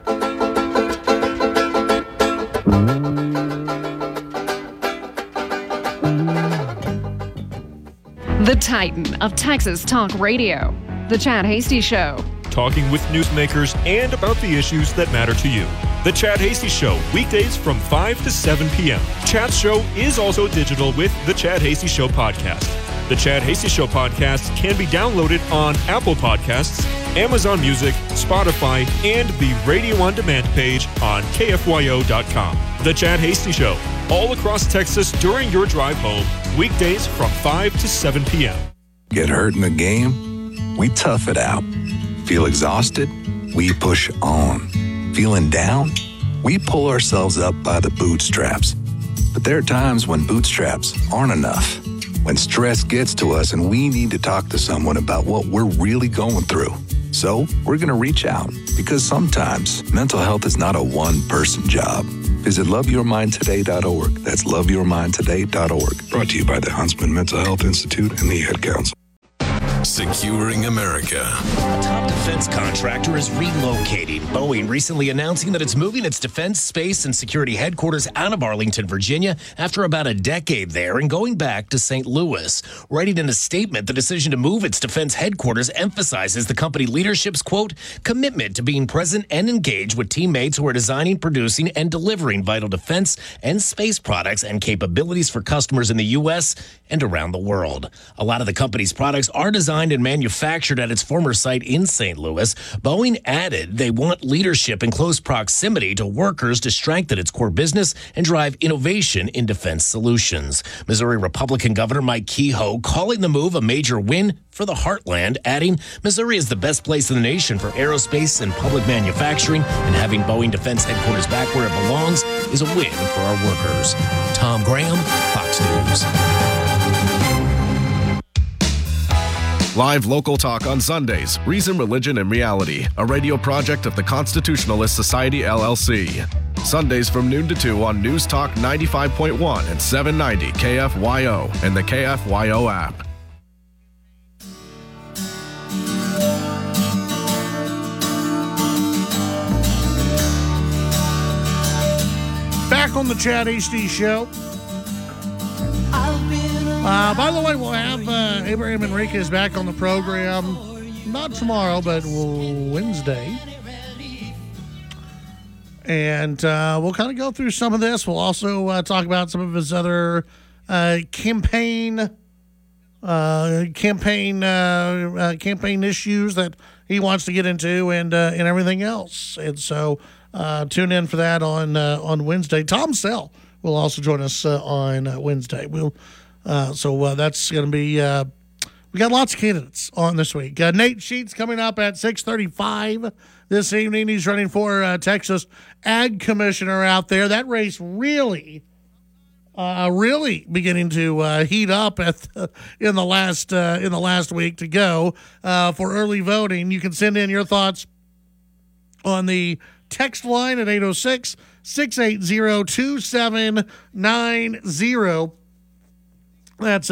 The Titan of Texas Talk Radio, The Chad Hasty Show. Talking with newsmakers and about the issues that matter to you. The Chad Hasty Show, weekdays from 5 to 7 p.m. Chad's show is also digital with the Chad Hasty Show podcast. The Chad Hasty Show podcast can be downloaded on Apple Podcasts, Amazon Music, Spotify, and the Radio On Demand page on KFYO.com. The Chad Hasty Show, all across Texas during your drive home, weekdays from 5 to 7 p.m. Get hurt in the game? We tough it out. Feel exhausted? We push on. Feeling down? We pull ourselves up by the bootstraps. But there are times when bootstraps aren't enough. When stress gets to us and we need to talk to someone about what we're really going through. So we're going to reach out, because sometimes mental health is not a one-person job. Visit loveyourmindtoday.org. That's loveyourmindtoday.org. Brought to you by the Huntsman Mental Health Institute and the Ad Council. Securing America. A top defense contractor is relocating. Boeing recently announcing that it's moving its defense, space, and security headquarters out of Arlington, Virginia, after about a decade there and going back to St. Louis. Writing in a statement, the decision to move its defense headquarters emphasizes the company leadership's, quote, commitment to being present and engaged with teammates who are designing, producing, and delivering vital defense and space products and capabilities for customers in the U.S. and around the world. A lot of the company's products are designed and manufactured at its former site in St. Louis. Boeing added they want leadership in close proximity to workers to strengthen its core business and drive innovation in defense solutions. Missouri Republican Governor Mike Kehoe calling the move a major win for the heartland, adding, Missouri is the best place in the nation for aerospace and public manufacturing, and having Boeing Defense Headquarters back where it belongs is a win for our workers. Tom Graham, Fox News. Live local talk on Sundays. Reason, Religion, and Reality, a radio project of the Constitutionalist Society, LLC. Sundays from noon to 2 on News Talk 95.1 and 790 KFYO and the KFYO app. Back on the Chad HD Show. By the way, we'll have Abraham Enriquez back on the program, not tomorrow, but Wednesday. And we'll kind of go through some of this. We'll also talk about some of his other campaign issues that he wants to get into and everything else. And so tune in for that on Wednesday. Tom Sell will also join us on Wednesday. So that's going to be we got lots of candidates on this week. Nate Sheets coming up at 6:35 this evening. He's running for Texas Ag Commissioner out there. That race really beginning to heat up in the last week to go for early voting. You can send in your thoughts on the text line at 806-680-2790. That's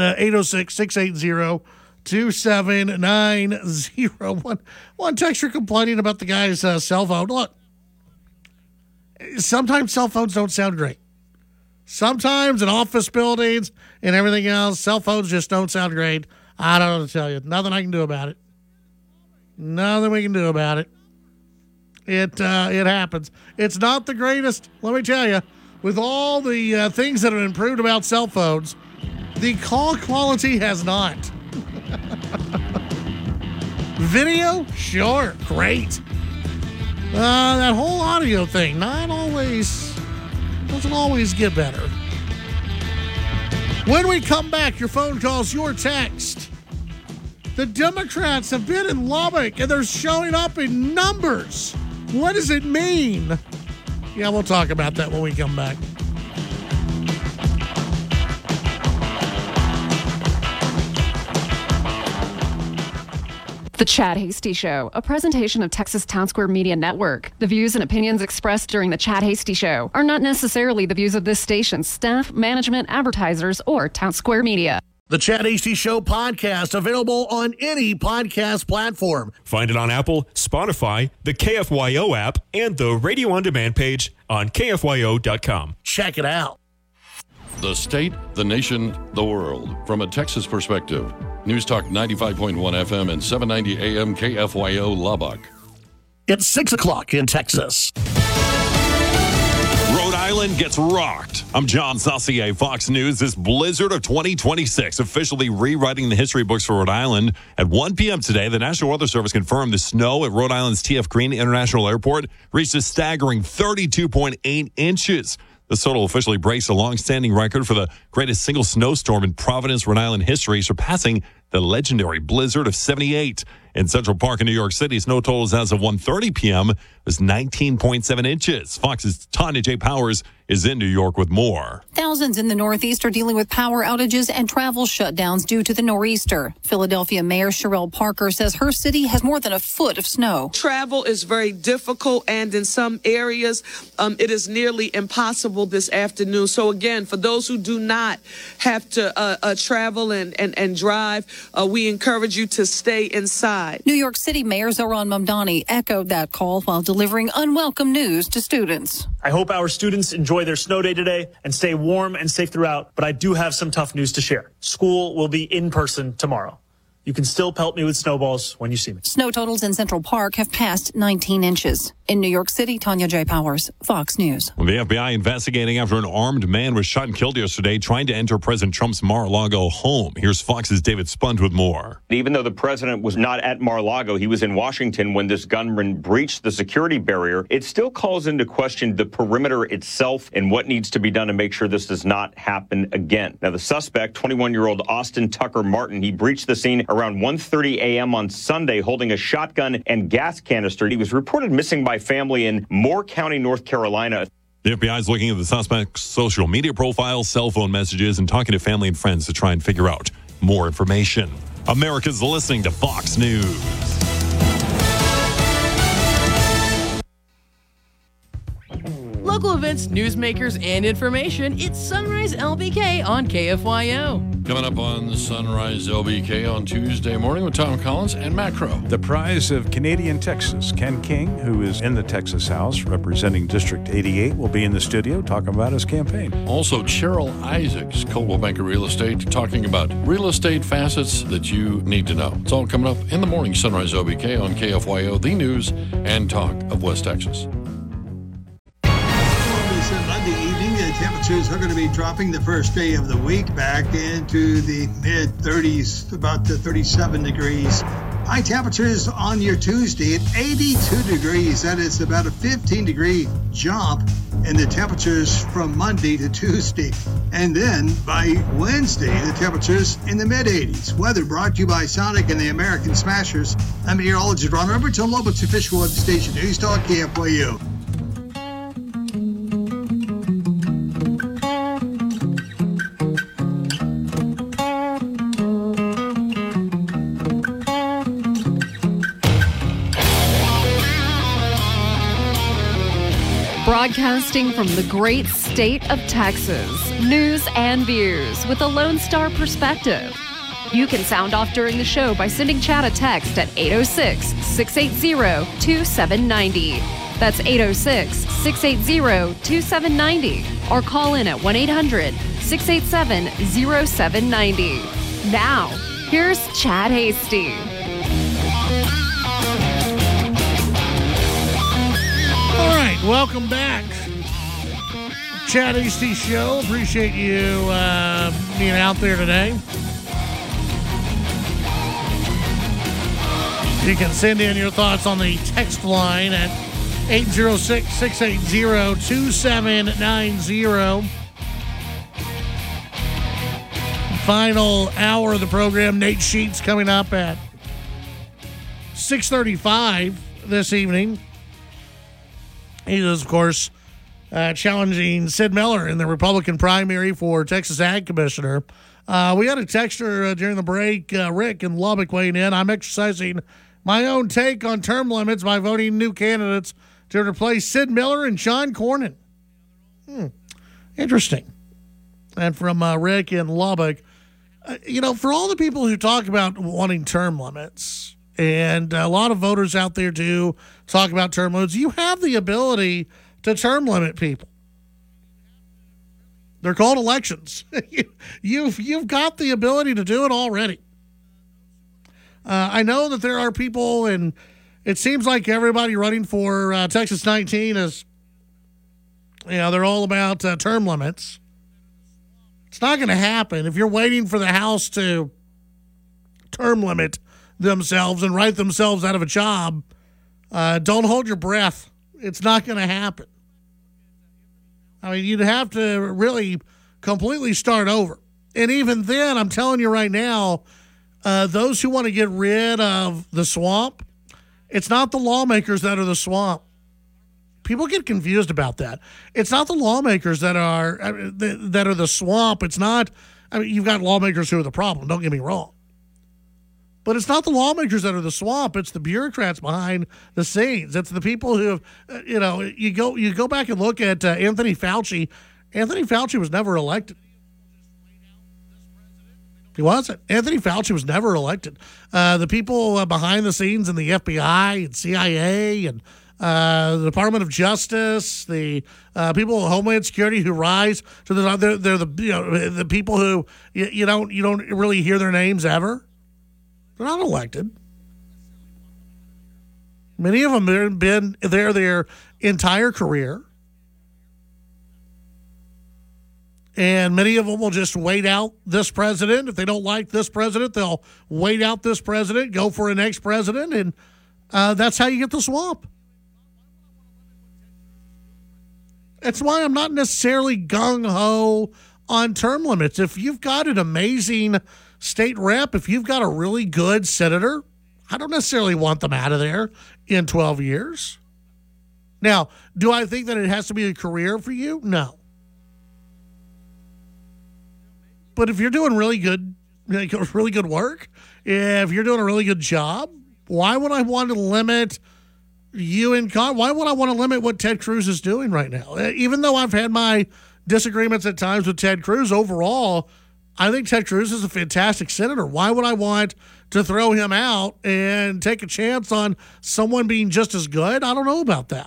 806-680-2790. One texter complaining about the guy's cell phone. Look, sometimes cell phones don't sound great. Sometimes in office buildings and everything else, cell phones just don't sound great. I don't know what to tell you. Nothing I can do about it. Nothing we can do about it. It happens. It's not the greatest, let me tell you. With all the things that have improved about cell phones, the call quality has not. Video? Sure. Great. That whole audio thing, doesn't always get better. When we come back, your phone calls, your text. The Democrats have been in Lubbock and they're showing up in numbers. What does it mean? Yeah, we'll talk about that when we come back. The Chad Hasty Show, a presentation of Texas Town Square Media Network. The views and opinions expressed during the Chad Hasty Show are not necessarily the views of this station's staff, management, advertisers, or Town Square Media. The Chad Hasty Show podcast, available on any podcast platform. Find it on Apple, Spotify, the KFYO app, and the Radio On Demand page on KFYO.com. Check it out. The state, the nation, the world. From a Texas perspective. News Talk 95.1 FM and 790 AM KFYO Lubbock. It's 6 o'clock in Texas. Rhode Island gets rocked. I'm John Saucier, Fox News. This blizzard of 2026 officially rewriting the history books for Rhode Island. At 1 p.m. today, the National Weather Service confirmed the snow at Rhode Island's T.F. Green International Airport reached a staggering 32.8 inches. This total officially breaks a long-standing record for the greatest single snowstorm in Providence, Rhode Island history, surpassing the legendary blizzard of 78. In Central Park in New York City, snow totals as of 1:30 p.m. was 19.7 inches. Fox's Tanya J. Powers is in New York with more. Thousands in the Northeast are dealing with power outages and travel shutdowns due to the nor'easter. Philadelphia Mayor Sherelle Parker says her city has more than a foot of snow. Travel is very difficult, and in some areas, it is nearly impossible this afternoon. So again, for those who do not have to travel and drive, we encourage you to stay inside. New York City Mayor Zohran Mamdani echoed that call while delivering unwelcome news to students. I hope our students enjoy their snow day today and stay warm and safe throughout, but I do have some tough news to share. School will be in person tomorrow. You can still pelt me with snowballs when you see me. Snow totals in Central Park have passed 19 inches. In New York City, Tanya J. Powers, Fox News. Well, the FBI investigating after an armed man was shot and killed yesterday trying to enter President Trump's Mar-a-Lago home. Here's Fox's David Spunt with more. Even though the president was not at Mar-a-Lago, he was in Washington when this gunman breached the security barrier. It still calls into question the perimeter itself and what needs to be done to make sure this does not happen again. Now, the suspect, 21-year-old Austin Tucker Martin, he breached the scene around 1:30 a.m. on Sunday holding a shotgun and gas canister. He was reported missing by family in Moore County, North Carolina. The FBI is looking at the suspect's social media profiles, cell phone messages, and talking to family and friends to try and figure out more information. America's listening to Fox News. Local events, newsmakers, and information. It's Sunrise LBK on KFYO. Coming up on Sunrise LBK on Tuesday morning with Tom Collins and Matt Crow. The prize of Canadian Texas. Ken King, who is in the Texas House representing District 88, will be in the studio talking about his campaign. Also, Cheryl Isaacs, Coldwell Banker Real Estate, talking about real estate facets that you need to know. It's all coming up in the morning, Sunrise LBK on KFYO, the news and talk of West Texas. Monday evening, the temperatures are going to be dropping the first day of the week back into the mid-30s, about to 37 degrees. High temperatures on your Tuesday at 82 degrees. That is about a 15-degree jump in the temperatures from Monday to Tuesday. And then by Wednesday, the temperatures in the mid-80s. Weather brought to you by Sonic and the American Smashers. I'm meteorologist Ron Roberts on Lubbock's official weather station, News Talk KFYO. Broadcasting from the great state of Texas, news and views with a Lone Star perspective. You can sound off during the show by sending Chad a text at 806-680-2790. That's 806-680-2790. Or call in at 1-800-687-0790. Now, here's Chad Hasty. All right, welcome back. Chad Hasty Show. Appreciate you being out there today. You can send in your thoughts on the text line at 806-680-2790. Final hour of the program. Nate Sheets coming up at 6:35 this evening. He is, of course, challenging Sid Miller in the Republican primary for Texas Ag Commissioner. We had a texter during the break, Rick in Lubbock, weighing in. I'm exercising my own take on term limits by voting new candidates to replace Sid Miller and Sean Cornyn. Interesting. And from Rick in Lubbock, for all the people who talk about wanting term limits, and a lot of voters out there do talk about term limits, you have the ability to term limit people. They're called elections. You've got the ability to do it already. I know that there are people, and it seems like everybody running for Texas 19 is, they're all about term limits. It's not going to happen. If you're waiting for the House to term limit themselves and write themselves out of a job, don't hold your breath. It's not going to happen. I mean, you'd have to really completely start over. And even then, I'm telling you right now, those who want to get rid of the swamp, it's not the lawmakers that are the swamp. People get confused about that. It's not the lawmakers that are the swamp. It's not. I mean, you've got lawmakers who are the problem. Don't get me wrong. But it's not the lawmakers that are the swamp. It's the bureaucrats behind the scenes. It's the people who have, you go back and look at Anthony Fauci. Anthony Fauci was never elected. He wasn't. Anthony Fauci was never elected. The people behind the scenes in the FBI and CIA and the Department of Justice, the people of Homeland Security who rise to they're the people who you don't really hear their names ever. They're not elected. Many of them have been there their entire career. And many of them will just wait out this president. If they don't like this president, they'll wait out this president, go for a next president, and that's how you get the swamp. That's why I'm not necessarily gung-ho on term limits. If you've got an amazing state rep, if you've got a really good senator, I don't necessarily want them out of there in 12 years. Now, do I think that it has to be a career for you? No. But if you're doing really good really good work, if you're doing a really good job, why would I want to limit you in why would I want to limit what Ted Cruz is doing right now? Even though I've had my disagreements at times with Ted Cruz, overall, I think Ted Cruz is a fantastic senator. Why would I want to throw him out and take a chance on someone being just as good? I don't know about that.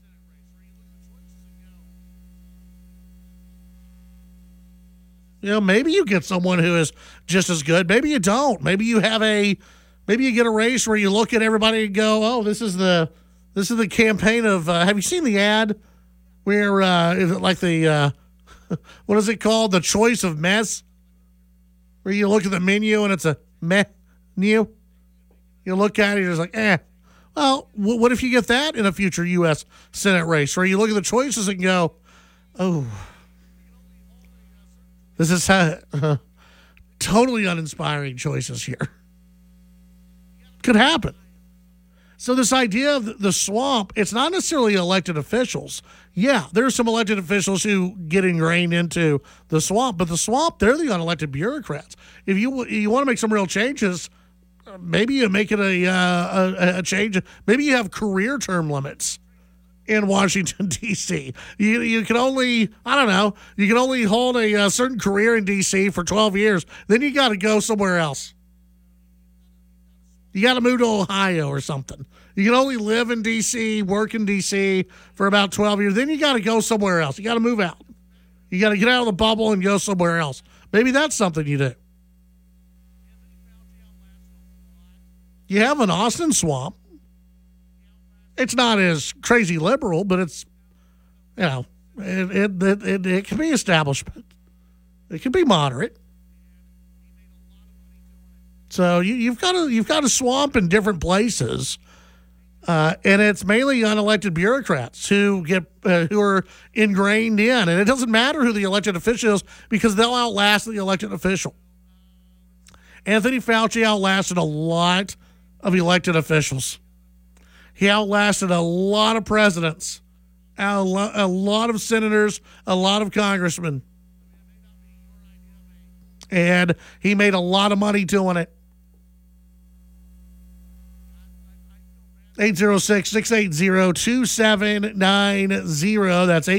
Maybe you get someone who is just as good. Maybe you don't. Maybe you get a race where you look at everybody and go, "Oh, this is the campaign of." Have you seen the ad where is it like the what is it called? The choice of mess, where you look at the menu and it's a menu. You look at it, you're just like, eh. Well, what if you get that in a future U.S. Senate race, where you look at the choices and go, oh. This is totally uninspiring choices here. Could happen. So this idea of the swamp, it's not necessarily elected officials. Yeah, there's some elected officials who get ingrained into the swamp, but the swamp, they're the unelected bureaucrats. If you want to make some real changes, maybe you make it a change. Maybe you have career term limits in Washington, D.C. You can only, I don't know, you can only hold a certain career in D.C. for 12 years. Then you got to go somewhere else. You got to move to Ohio or something. You can only live in D.C., work in D.C. for about 12 years. Then you got to go somewhere else. You got to move out. You got to get out of the bubble and go somewhere else. Maybe that's something you do. You have an Austin swamp. It's not as crazy liberal, but it's, it can be establishment. It can be moderate. So you've got a swamp in different places, and it's mainly unelected bureaucrats who are ingrained in, and it doesn't matter who the elected official is because they'll outlast the elected official. Anthony Fauci outlasted a lot of elected officials. He outlasted a lot of presidents, a lot of senators, a lot of congressmen. And he made a lot of money doing it. 806-680-2790. That's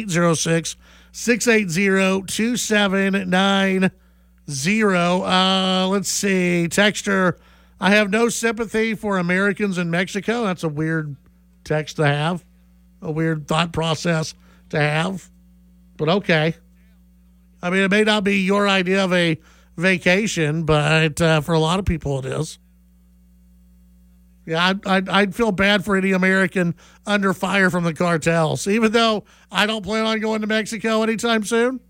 806-680-2790. Let's see. Texter, I have no sympathy for Americans in Mexico. That's a weird text to have, a weird thought process to have, but okay. I mean, it may not be your idea of a vacation, but for a lot of people it is. Yeah, I'd feel bad for any American under fire from the cartels, even though I don't plan on going to Mexico anytime soon.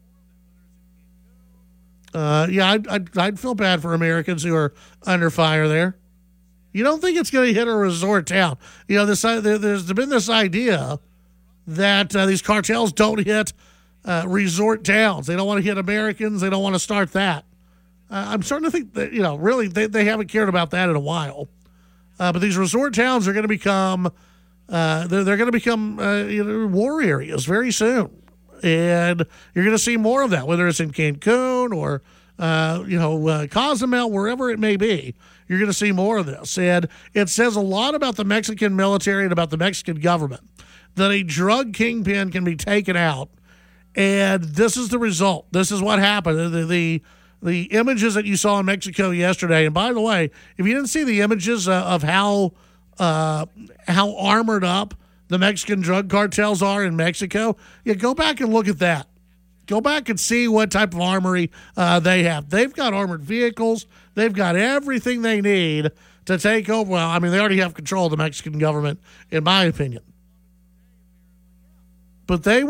I'd feel bad for Americans who are under fire there. You don't think it's going to hit a resort town? There's been this idea that these cartels don't hit resort towns. They don't want to hit Americans. They don't want to start that. I'm starting to think that really they haven't cared about that in a while. But these resort towns are going to become they're going to become war areas very soon. And you're going to see more of that, whether it's in Cancun or, Cozumel, wherever it may be. You're going to see more of this. And it says a lot about the Mexican military and about the Mexican government that a drug kingpin can be taken out. And this is the result. This is what happened. The images that you saw in Mexico yesterday. And by the way, if you didn't see the images of how armored up the Mexican drug cartels are in Mexico, go back and look at that. Go back and see what type of armory they have. They've got armored vehicles. They've got everything they need to take over. Well, I mean, they already have control of the Mexican government, in my opinion. But they're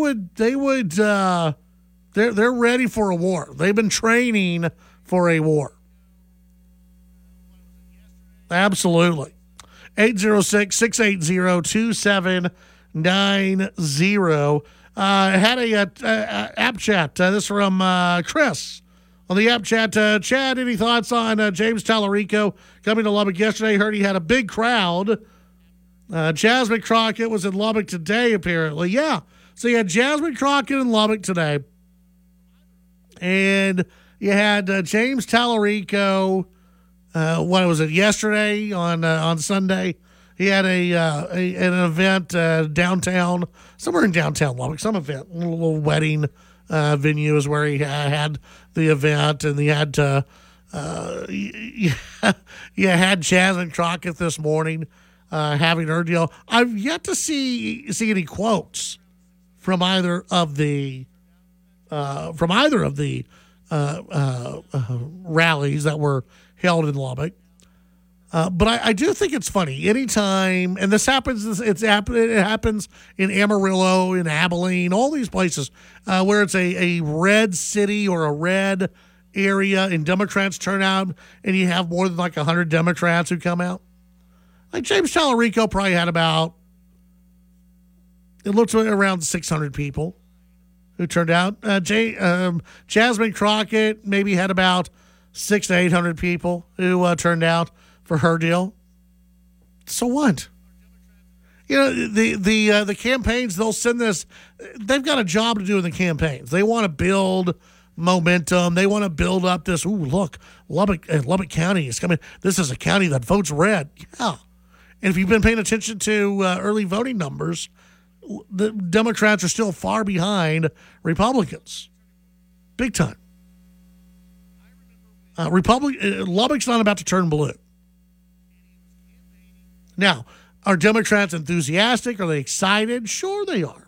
ready for a war. They've been training for a war. Absolutely. 806-680-2790. Had a app chat. This from Chris on the app chat. Chad, any thoughts on James Tallarico coming to Lubbock yesterday? Heard he had a big crowd. Jasmine Crockett was in Lubbock today, apparently. Yeah. So you had Jasmine Crockett in Lubbock today. And You had James Tallarico. What was it? Yesterday on Sunday, he had an event downtown, somewhere in downtown Lubbock, some event, a little wedding venue is where he had the event, and he had you had Jasmine Crockett this morning having her deal. I've yet to see any quotes from either of the rallies that were held in Lubbock. But I do think it's funny. Anytime, and this happens, it happens in Amarillo, in Abilene, all these places where it's a red city or a red area, and Democrats turn out, and you have more than like 100 Democrats who come out. Like James Tallarico probably had about, it looks like around 600 people who turned out. Jasmine Crockett maybe had about 600 to 800 people who turned out for her deal. So what? You know, the campaigns, they'll send this. They've got a job to do in the campaigns. They want to build momentum. They want to build up this. Ooh, look, Lubbock County is coming. This is a county that votes red. Yeah. And if you've been paying attention to early voting numbers, the Democrats are still far behind Republicans. Big time. Lubbock's not about to turn blue. Now, are Democrats enthusiastic? Are they excited? Sure they are.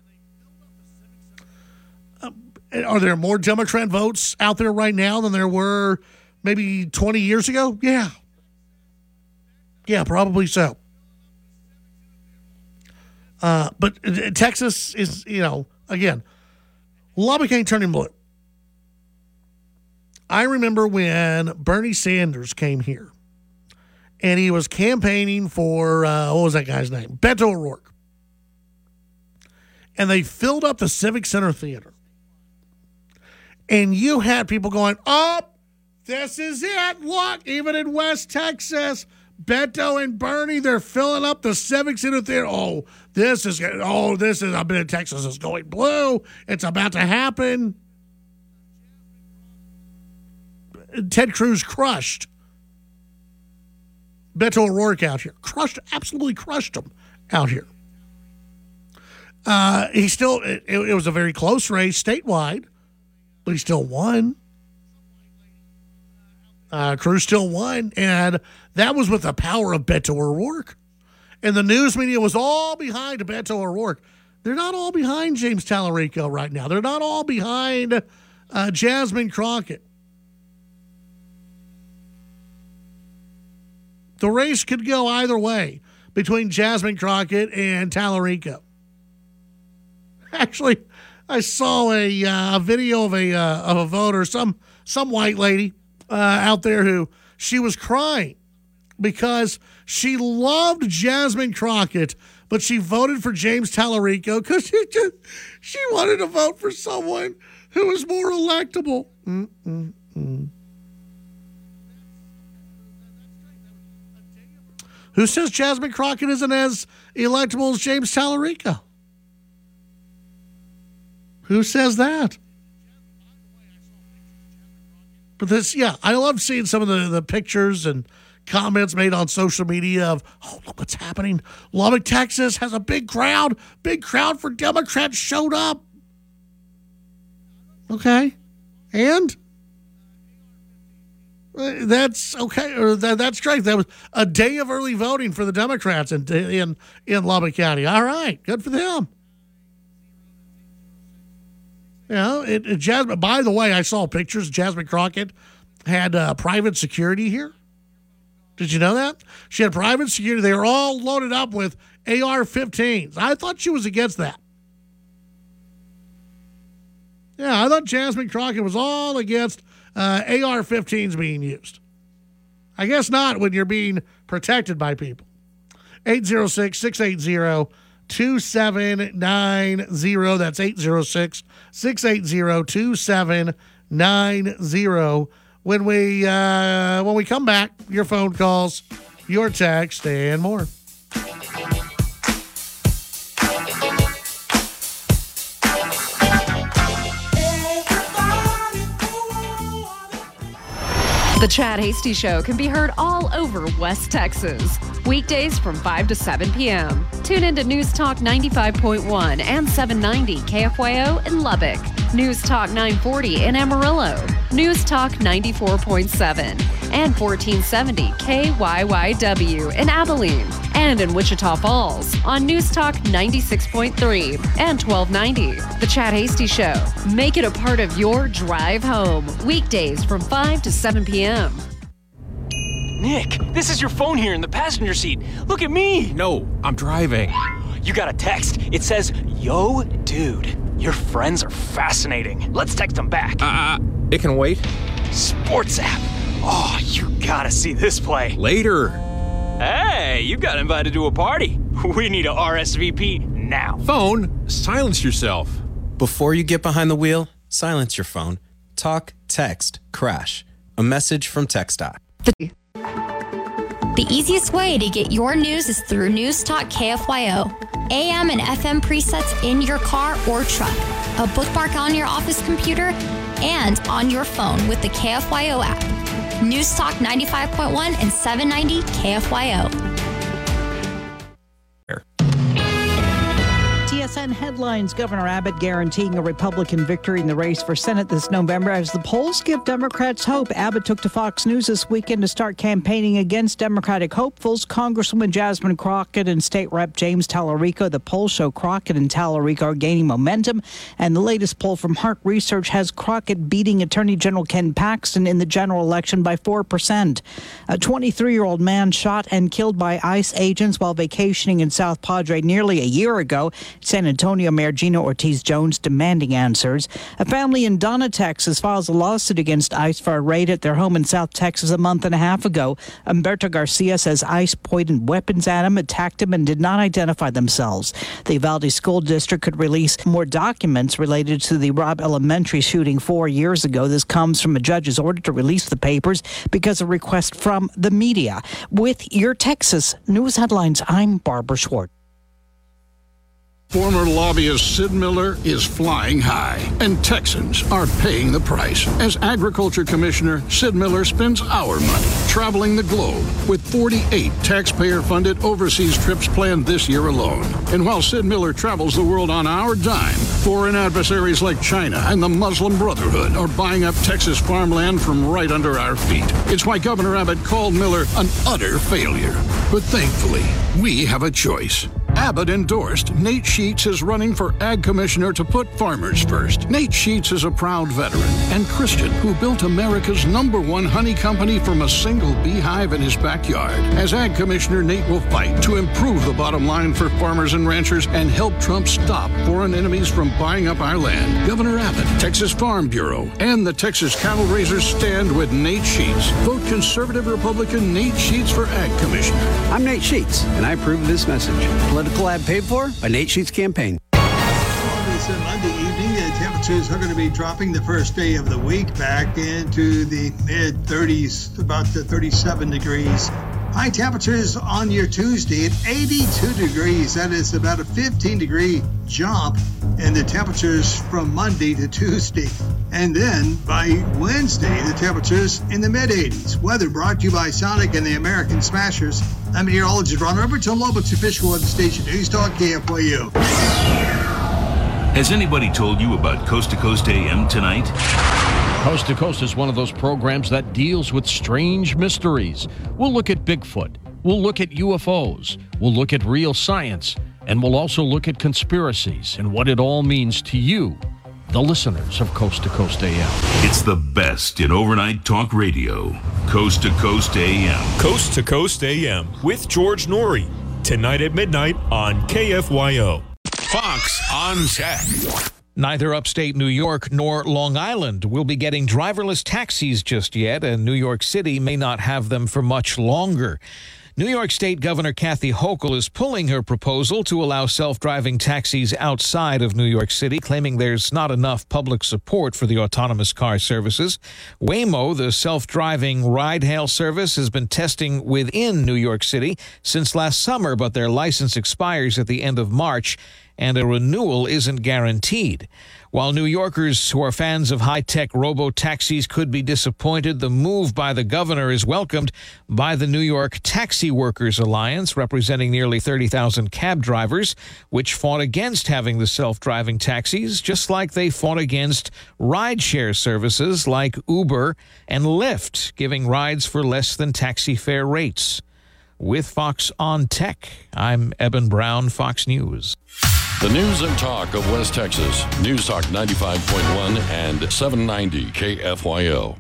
Are there more Democrat votes out there right now than there were maybe 20 years ago? Yeah. Yeah, probably so. But Texas is, again, Lubbock ain't turning blue. I remember when Bernie Sanders came here and he was campaigning for, what was that guy's name? Beto O'Rourke. And they filled up the Civic Center Theater. And you had people going, oh, this is it. Look, even in West Texas, Beto and Bernie, they're filling up the Civic Center Theater. I bet Texas is going blue. It's about to happen. Ted Cruz crushed Beto O'Rourke out here. Absolutely crushed him out here. It was a very close race statewide, but he still won. Cruz still won, and that was with the power of Beto O'Rourke. And the news media was all behind Beto O'Rourke. They're not all behind James Tallarico right now. They're not all behind Jasmine Crockett. The race could go either way between Jasmine Crockett and Tallarico. Actually, I saw a video of a voter, some white lady out there who she was crying because she loved Jasmine Crockett, but she voted for James Tallarico because she wanted to vote for someone who was more electable. Who says Jasmine Crockett isn't as electable as James Tallarico? Who says that? But I love seeing some of the pictures and comments made on social media of, oh, look what's happening. Lubbock, Texas has a big crowd. Big crowd for Democrats showed up. Okay. And? That's okay. Or that's great. That was a day of early voting for the Democrats in Lubbock County. All right. Good for them. Jasmine. By the way, I saw pictures. Jasmine Crockett had private security here. Did you know that? She had private security. They were all loaded up with AR-15s. I thought she was against that. Yeah, I thought Jasmine Crockett was all against AR-15s being used. I guess not when you're being protected by people. 806-680-2790. That's 806-680-2790. When we come back, your phone calls, your text, and more. The Chad Hasty Show can be heard all over West Texas. Weekdays from 5 to 7 p.m. Tune into News Talk 95.1 and 790 KFYO in Lubbock. News Talk 940 in Amarillo. News Talk 94.7 and 1470 KYYW in Abilene. And in Wichita Falls on News Talk 96.3 and 1290. The Chad Hasty Show. Make it a part of your drive home. Weekdays from 5 to 7 p.m. Nick, this is your phone here in the passenger seat. Look at me. No, I'm driving. You got a text. It says, "Yo, dude, your friends are fascinating. Let's text them back." It can wait. Sports app. Oh, you gotta see this play. Later. Hey, you got invited to a party. We need a RSVP now. Phone, silence yourself. Before you get behind the wheel, silence your phone. Talk, text, crash. A message from TxDOT. The easiest way to get your news is through News Talk KFYO. AM and FM presets in your car or truck. A bookmark on your office computer and on your phone with the KFYO app. News Talk 95.1 and 790 KFYO. TSN headlines: Governor Abbott guaranteeing a Republican victory in the race for Senate this November as the polls give Democrats hope. Abbott took to Fox News this weekend to start campaigning against Democratic hopefuls. Congresswoman Jasmine Crockett and State Rep James Tallarico. The polls show Crockett and Tallarico are gaining momentum, and the latest poll from Hart Research has Crockett beating Attorney General Ken Paxton in the general election by 4%. A 23-year-old man shot and killed by ICE agents while vacationing in South Padre nearly a year ago. San Antonio Mayor Gina Ortiz-Jones demanding answers. A family in Donna, Texas files a lawsuit against ICE for a raid at their home in South Texas a month and a half ago. Humberto Garcia says ICE pointed weapons at him, attacked him, and did not identify themselves. The Uvalde School District could release more documents related to the Robb Elementary shooting 4 years ago. This comes from a judge's order to release the papers because of a request from the media. With your Texas News Headlines, I'm Barbara Schwartz. Former lobbyist Sid Miller is flying high, and Texans are paying the price. As Agriculture Commissioner, Sid Miller spends our money traveling the globe with 48 taxpayer-funded overseas trips planned this year alone. And while Sid Miller travels the world on our dime, foreign adversaries like China and the Muslim Brotherhood are buying up Texas farmland from right under our feet. It's why Governor Abbott called Miller an utter failure. But thankfully, we have a choice. Abbott endorsed Nate Sheets as running for Ag Commissioner to put farmers first. Nate Sheets is a proud veteran and Christian who built America's #1 honey company from a single beehive in his backyard. As Ag Commissioner, Nate will fight to improve the bottom line for farmers and ranchers and help Trump stop foreign enemies from buying up our land. Governor Abbott, Texas Farm Bureau, and the Texas Cattle Raisers stand with Nate Sheets. Vote conservative Republican Nate Sheets for Ag Commissioner. I'm Nate Sheets, and I approve this message. Political ad paid for by Nate Sheets Campaign. On this Monday evening, temperatures are going to be dropping the first day of the week back into the mid-30s, about to 37 degrees. High temperatures on your Tuesday at 82 degrees. That is about a 15-degree jump in the temperatures from Monday to Tuesday. And then by Wednesday, the temperatures in the mid-80s. Weather brought to you by Sonic and the American Smashers. I'm meteorologist Ron Roberts on Lubbock's official weather station, News Talk KFYO. Has anybody told you about Coast to Coast AM tonight? Coast to Coast is one of those programs that deals with strange mysteries. We'll look at Bigfoot. We'll look at UFOs. We'll look at real science. And we'll also look at conspiracies and what it all means to you, the listeners of Coast to Coast AM. It's the best in overnight talk radio. Coast to Coast AM. Coast to Coast AM with George Norrie. Tonight at midnight on KFYO. Fox on Tech. Neither upstate New York nor Long Island will be getting driverless taxis just yet, and New York City may not have them for much longer. New York State Governor Kathy Hochul is pulling her proposal to allow self-driving taxis outside of New York City, claiming there's not enough public support for the autonomous car services. Waymo, the self-driving ride-hail service, has been testing within New York City since last summer, but their license expires at the end of March. and a renewal isn't guaranteed. While New Yorkers who are fans of high-tech robo-taxis could be disappointed, the move by the governor is welcomed by the New York Taxi Workers Alliance, representing nearly 30,000 cab drivers, which fought against having the self-driving taxis, just like they fought against rideshare services like Uber and Lyft, giving rides for less than taxi fare rates. With Fox on Tech, I'm Eben Brown, Fox News. The news and talk of West Texas. News Talk 95.1 and 790 KFYO.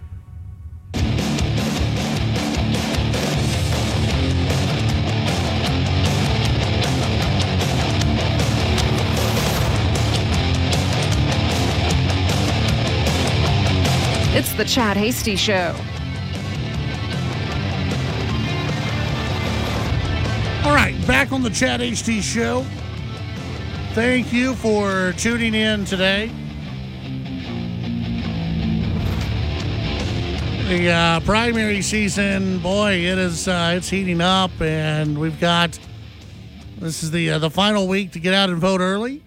It's the Chad Hasty Show. All right, back on the Chad Hasty Show. Thank you for tuning in today. The primary season, boy, it's heating up, and this is the final week to get out and vote early.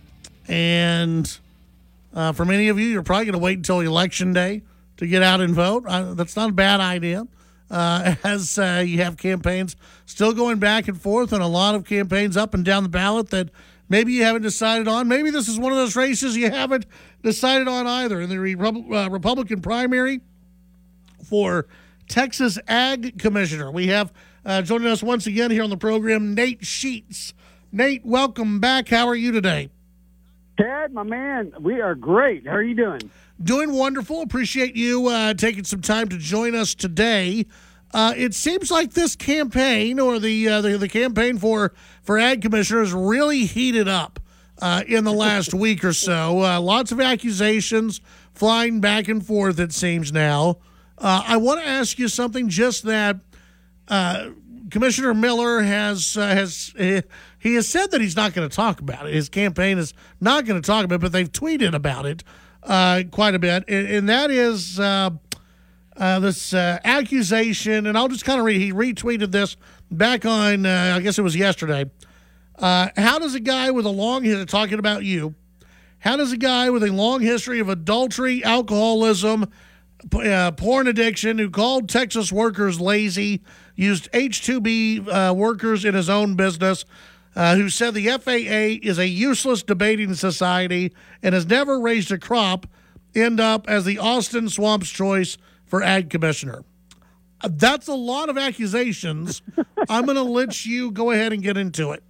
And for many of you, you're probably going to wait until Election Day to get out and vote. That's not a bad idea. As you have campaigns still going back and forth, and a lot of campaigns up and down the ballot that maybe you haven't decided on. Maybe this is one of those races you haven't decided on either. In the Republican primary for Texas Ag Commissioner, we have joining us once again here on the program, Nate Sheets. Nate, welcome back. How are you today? Ted, my man, we are great. How are you doing? Doing wonderful. Appreciate you taking some time to join us today. It seems like this campaign, or the campaign for Ag Commissioner, is really heated up in the last week or so. Lots of accusations flying back and forth, it seems now. I want to ask you something, just that Commissioner Miller has said that he's not going to talk about it. His campaign is not going to talk about it, but they've tweeted about it quite a bit, and that is this accusation. And I'll just kind of read. He retweeted this back on, I guess it was yesterday. How does a guy with a long history, talking about you, how does a guy with a long history of adultery, alcoholism, porn addiction, who called Texas workers lazy, used H-2B workers in his own business, who said the FAA is a useless debating society and has never raised a crop, end up as the Austin Swamp's choice for Ag Commissioner? That's a lot of accusations. I'm going to let you go ahead and get into it.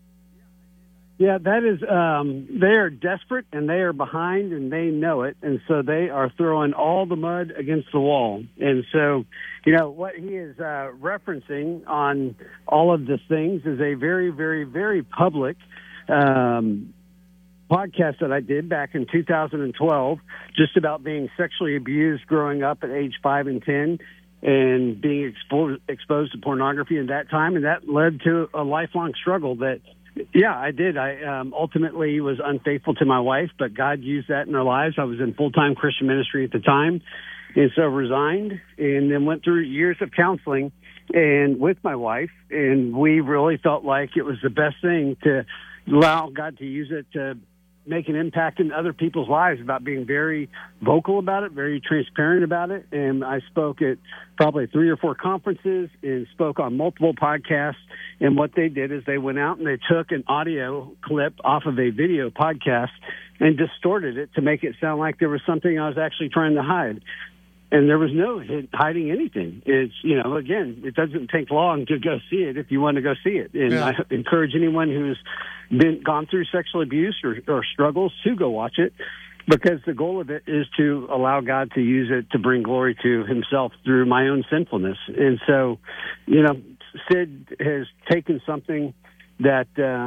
Yeah, that is, they are desperate, and they are behind, and they know it, and so they are throwing all the mud against the wall. And so, what he is referencing on all of these things is a very, very, very public podcast that I did back in 2012, just about being sexually abused growing up at age 5 and 10 and being exposed to pornography at that time, and that led to a lifelong struggle that, yeah, I did. I ultimately was unfaithful to my wife, but God used that in our lives. I was in full-time Christian ministry at the time, and so resigned, and then went through years of counseling and with my wife, and we really felt like it was the best thing to allow God to use it to make an impact in other people's lives, about being very vocal about it, very transparent about it. And I spoke at probably 3 or 4 conferences and spoke on multiple podcasts. And what they did is they went out and they took an audio clip off of a video podcast and distorted it to make it sound like there was something I was actually trying to hide. And there was no hiding anything. It's, again, it doesn't take long to go see it if you want to go see it. And I encourage anyone who's gone through sexual abuse or struggles to go watch it, because the goal of it is to allow God to use it to bring glory to himself through my own sinfulness. And so, Sid has taken something that,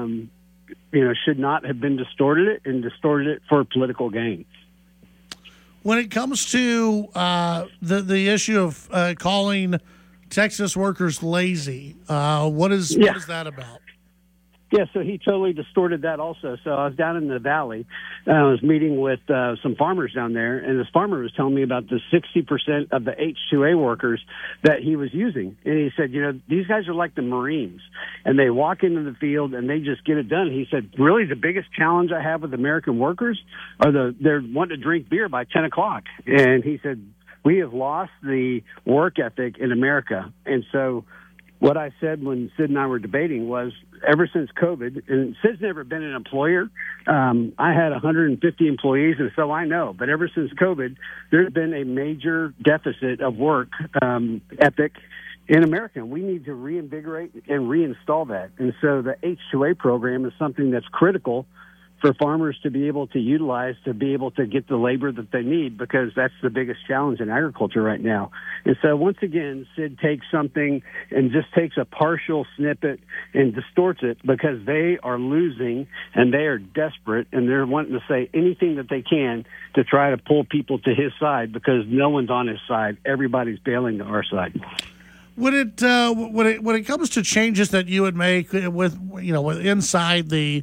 should not have been distorted it for political gain. When it comes to the issue of calling Texas workers lazy, what is that about? Yeah, so he totally distorted that also. So I was down in the valley. I was meeting with some farmers down there, and this farmer was telling me about the 60% of the H-2A workers that he was using. And he said, these guys are like the Marines, and they walk into the field and they just get it done. He said, really the biggest challenge I have with American workers are they're wanting to drink beer by 10 o'clock. And he said, we have lost the work ethic in America. And so what I said when Sid and I were debating was, ever since COVID, and Sid's never been an employer. I had 150 employees, and so I know. But ever since COVID, there's been a major deficit of work ethic in America. We need to reinvigorate and reinstall that. And so the H-2A program is something that's critical for farmers to be able to utilize to be able to get the labor that they need, because that's the biggest challenge in agriculture right now. And so once again, Sid takes something and just takes a partial snippet and distorts it, because they are losing and they are desperate and they're wanting to say anything that they can to try to pull people to his side, because no one's on his side. Everybody's bailing to our side. When it comes to changes that you would make with inside the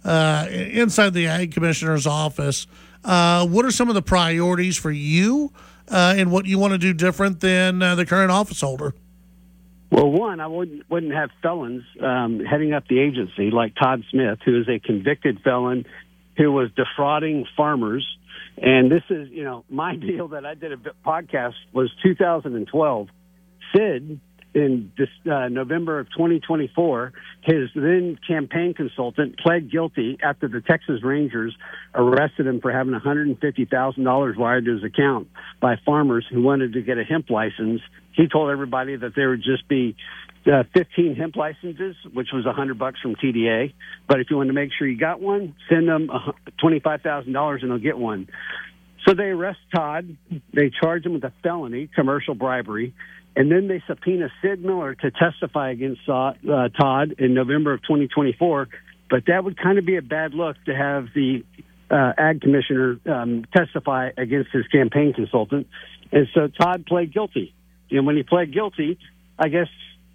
Ag Commissioner's office, what are some of the priorities for you and what you want to do different than the current office holder? Well, one, I wouldn't have felons heading up the agency like Todd Smith, who is a convicted felon who was defrauding farmers. And this is, my deal that I did a podcast was 2012. Sid, in this, November of 2024, his then campaign consultant pled guilty after the Texas Rangers arrested him for having $150,000 wired to his account by farmers who wanted to get a hemp license. He told everybody that there would just be 15 hemp licenses, which was $100 from TDA. But if you want to make sure you got one, send them $25,000 and they'll get one. So they arrest Todd. They charge him with a felony, commercial bribery. And then they subpoena Sid Miller to testify against Todd in November of 2024. But that would kind of be a bad look to have the Ag Commissioner testify against his campaign consultant. And so Todd pled guilty. And when he pled guilty, I guess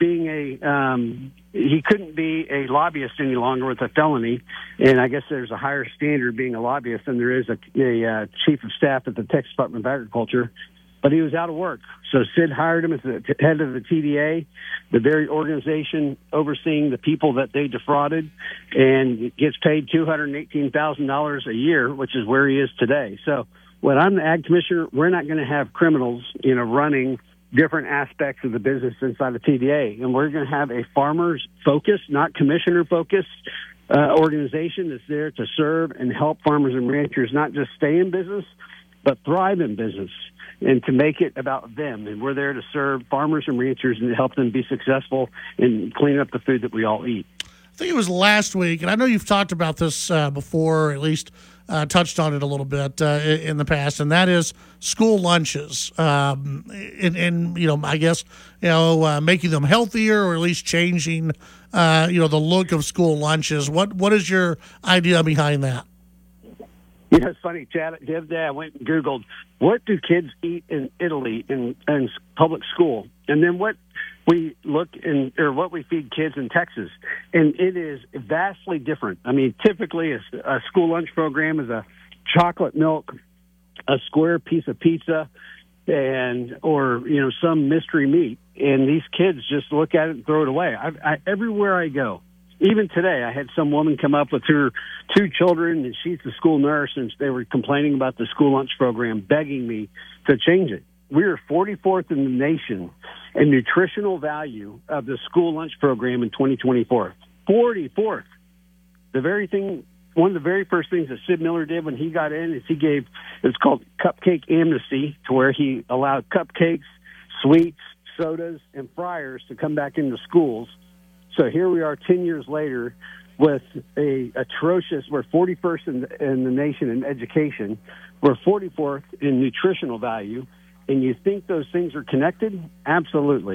being he couldn't be a lobbyist any longer with a felony. And I guess there's a higher standard being a lobbyist than there is a chief of staff at the Texas Department of Agriculture. But he was out of work. So Sid hired him as the head of the TDA, the very organization overseeing the people that they defrauded, and gets paid $218,000 a year, which is where he is today. So when I'm the Ag Commissioner, we're not going to have criminals, running different aspects of the business inside of TDA. And we're going to have a farmers-focused, not commissioner-focused organization that's there to serve and help farmers and ranchers not just stay in business, but thrive in business, and to make it about them. And we're there to serve farmers and ranchers and help them be successful in cleaning up the food that we all eat. I think it was last week, and I know you've talked about this before, or at least touched on it a little bit in the past, and that is school lunches. And I guess, making them healthier, or at least changing, the look of school lunches. What is your idea behind that? It's funny, Chad. The other day I went and Googled, what do kids eat in Italy in public school? And then what we what we feed kids in Texas. And it is vastly different. I mean, typically a school lunch program is a chocolate milk, a square piece of pizza, or some mystery meat. And these kids just look at it and throw it away. Everywhere I go. Even today, I had some woman come up with her 2 children, and she's the school nurse, and they were complaining about the school lunch program, begging me to change it. We are 44th in the nation in nutritional value of the school lunch program in 2024. 44th. One of the very first things that Sid Miller did when he got in is it's called cupcake amnesty, to where he allowed cupcakes, sweets, sodas, and fryers to come back into schools. So here we are 10 years later with we're 41st in the nation in education. We're 44th in nutritional value. And you think those things are connected? Absolutely.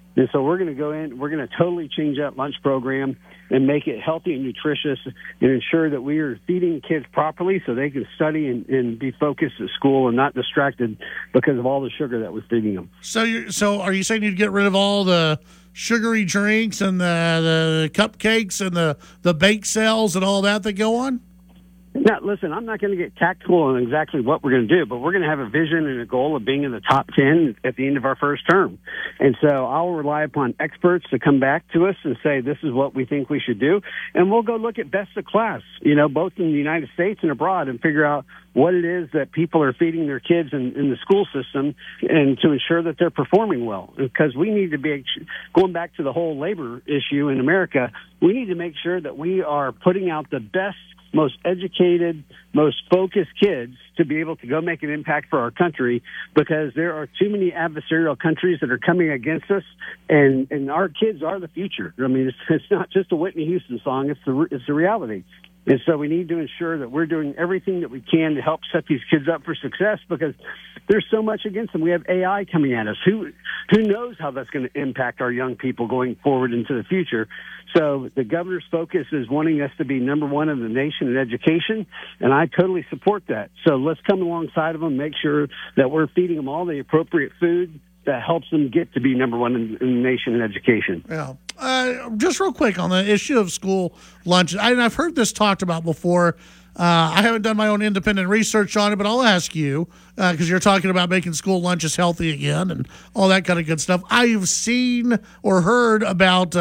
And so we're going to go in, we're going to totally change that lunch program and make it healthy and nutritious and ensure that we are feeding kids properly so they can study and be focused at school and not distracted because of all the sugar that we're feeding them. So are you saying you'd get rid of all the sugary drinks and the cupcakes and the bake sales and all that go on? Now, listen, I'm not going to get tactical on exactly what we're going to do, but we're going to have a vision and a goal of being in the top 10 at the end of our first term. And so I'll rely upon experts to come back to us and say, this is what we think we should do. And we'll go look at best of class, both in the United States and abroad, and figure out what it is that people are feeding their kids in the school system and to ensure that they're performing well. Because we need to be, going back to the whole labor issue in America, we need to make sure that we are putting out the best, most educated, most focused kids to be able to go make an impact for our country, because there are too many adversarial countries that are coming against us, and our kids are the future. I mean, it's not just a Whitney Houston song, it's the reality. And so we need to ensure that we're doing everything that we can to help set these kids up for success, because there's so much against them. We have AI coming at us. Who knows how that's going to impact our young people going forward into the future? So the governor's focus is wanting us to be number one in the nation in education, and I totally support that. So let's come alongside of them, make sure that we're feeding them all the appropriate food that helps them get to be number one in the nation in education. Yeah. Just real quick on the issue of school lunches. I've heard this talked about before. I haven't done my own independent research on it, but I'll ask you, because you're talking about making school lunches healthy again and all that kind of good stuff. I've seen or heard about,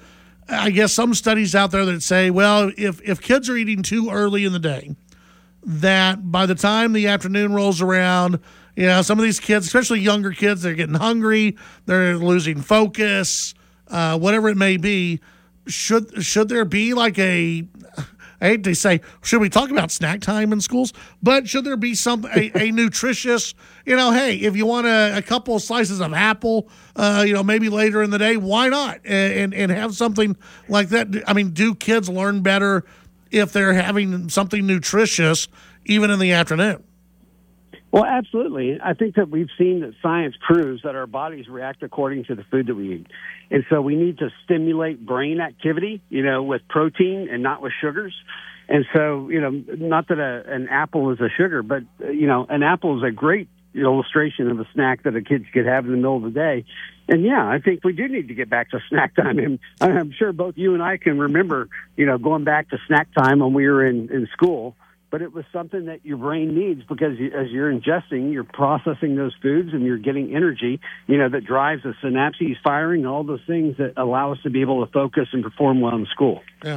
I guess, some studies out there that say, well, if kids are eating too early in the day, that by the time the afternoon rolls around, some of these kids, especially younger kids, they're getting hungry, they're losing focus, whatever it may be. Should there be like I hate to say, should we talk about snack time in schools? But should there be a nutritious, hey, if you want a couple of slices of apple, maybe later in the day, why not? And have something like that. I mean, do kids learn better if they're having something nutritious even in the afternoon? Well, absolutely. I think that we've seen that science proves that our bodies react according to the food that we eat. And so we need to stimulate brain activity, with protein and not with sugars. And so, not that an apple is a sugar, but, an apple is a great illustration of a snack that a kid could have in the middle of the day. And, yeah, I think we do need to get back to snack time. And I'm sure both you and I can remember, going back to snack time when we were in school. But it was something that your brain needs, because as you're ingesting, you're processing those foods and you're getting energy, that drives the synapses firing, all those things that allow us to be able to focus and perform well in school. Yeah.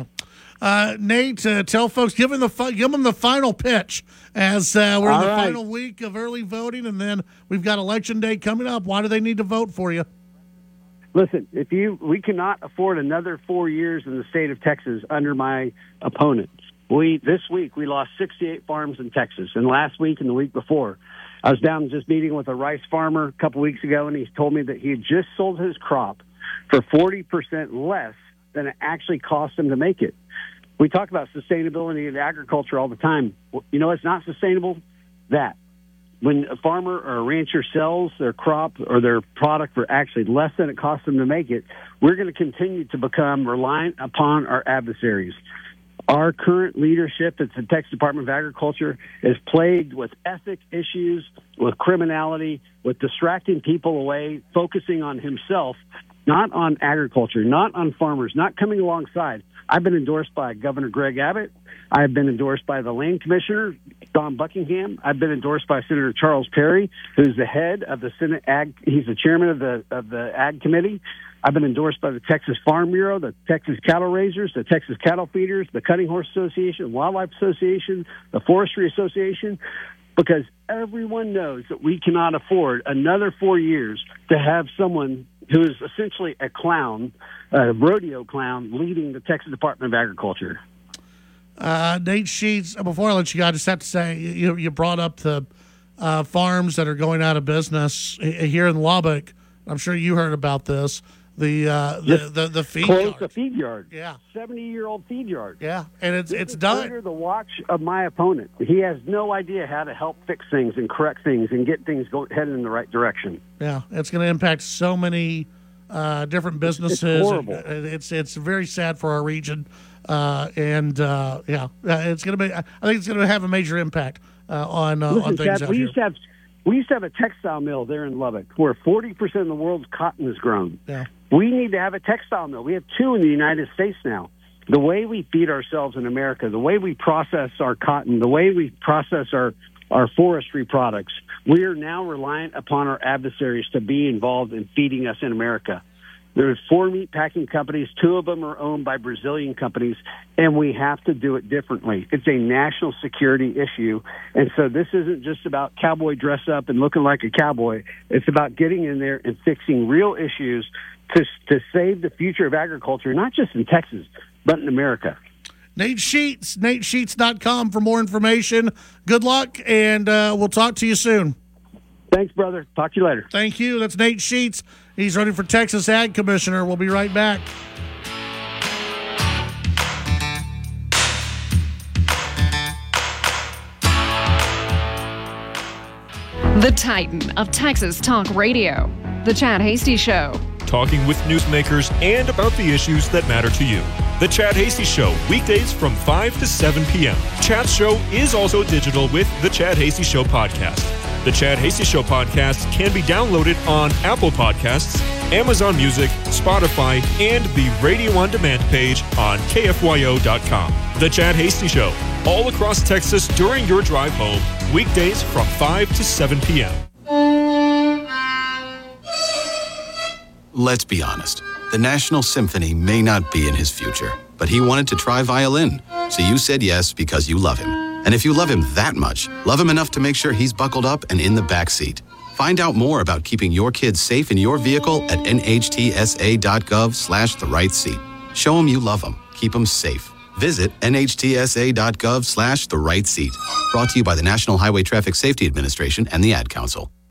Nate, tell folks, give them the final pitch as we're in the final week of early voting, and then we've got Election Day coming up. Why do they need to vote for you? Listen, we cannot afford another 4 years in the state of Texas under my opponent. This week, we lost 68 farms in Texas, and last week and the week before, I was down just meeting with a rice farmer a couple weeks ago, and he told me that he had just sold his crop for 40% less than it actually cost him to make it. We talk about sustainability in agriculture all the time. It's not sustainable. That when a farmer or a rancher sells their crop or their product for actually less than it cost them to make it, we're going to continue to become reliant upon our adversaries. Our current leadership at the Texas Department of Agriculture is plagued with ethic issues, with criminality, with distracting people away, focusing on himself, not on agriculture, not on farmers, not coming alongside. I've been endorsed by Governor Greg Abbott. I've been endorsed by the Land Commissioner, Don Buckingham. I've been endorsed by Senator Charles Perry, who's the head of the Senate Ag. He's the chairman of the Ag Committee. I've been endorsed by the Texas Farm Bureau, the Texas Cattle Raisers, the Texas Cattle Feeders, the Cutting Horse Association, Wildlife Association, the Forestry Association, because everyone knows that we cannot afford another 4 years to have someone who is essentially a clown, a rodeo clown, leading the Texas Department of Agriculture. Nate Sheets, before I let you go, I just have to say, you brought up the farms that are going out of business here in Lubbock. I'm sure you heard about this. The feed closed yard. The feed yard. Yeah. 70-year-old feed yard. Yeah, and it's done. Under the watch of my opponent. He has no idea how to help fix things and correct things and get things headed in the right direction. Yeah, it's going to impact so many different businesses. It's horrible. It's very sad for our region. It's going to be. I think it's going to have a major impact on things Chad, out we here. used to have a textile mill there in Lubbock where 40% of the world's cotton is grown. Yeah. We need to have a textile mill. We have 2 in the United States now. The way we feed ourselves in America, the way we process our cotton, the way we process our forestry products, we are now reliant upon our adversaries to be involved in feeding us in America. There's 4 meat packing companies. 2 of them are owned by Brazilian companies, and we have to do it differently. It's a national security issue, and so this isn't just about cowboy dress up and looking like a cowboy. It's about getting in there and fixing real issues to save the future of agriculture, not just in Texas, but in America. Nate Sheets, NateSheets.com for more information. Good luck, and we'll talk to you soon. Thanks, brother. Talk to you later. Thank you. That's Nate Sheets. He's running for Texas Ag Commissioner. We'll be right back. The Titan of Texas Talk Radio. The Chad Hasty Show. Talking with newsmakers and about the issues that matter to you. The Chad Hasty Show, weekdays from 5 to 7 p.m. Chad's show is also digital with the Chad Hasty Show podcast. The Chad Hasty Show podcast can be downloaded on Apple Podcasts, Amazon Music, Spotify, and the Radio On Demand page on KFYO.com. The Chad Hasty Show, all across Texas during your drive home, weekdays from 5 to 7 p.m. Let's be honest. The National Symphony may not be in his future, but he wanted to try violin. So you said yes because you love him. And if you love him that much, love him enough to make sure he's buckled up and in the back seat. Find out more about keeping your kids safe in your vehicle at nhtsa.gov/the-right-seat. Show him you love him. Keep him safe. Visit nhtsa.gov/the-right-seat. Brought to you by the National Highway Traffic Safety Administration and the Ad Council.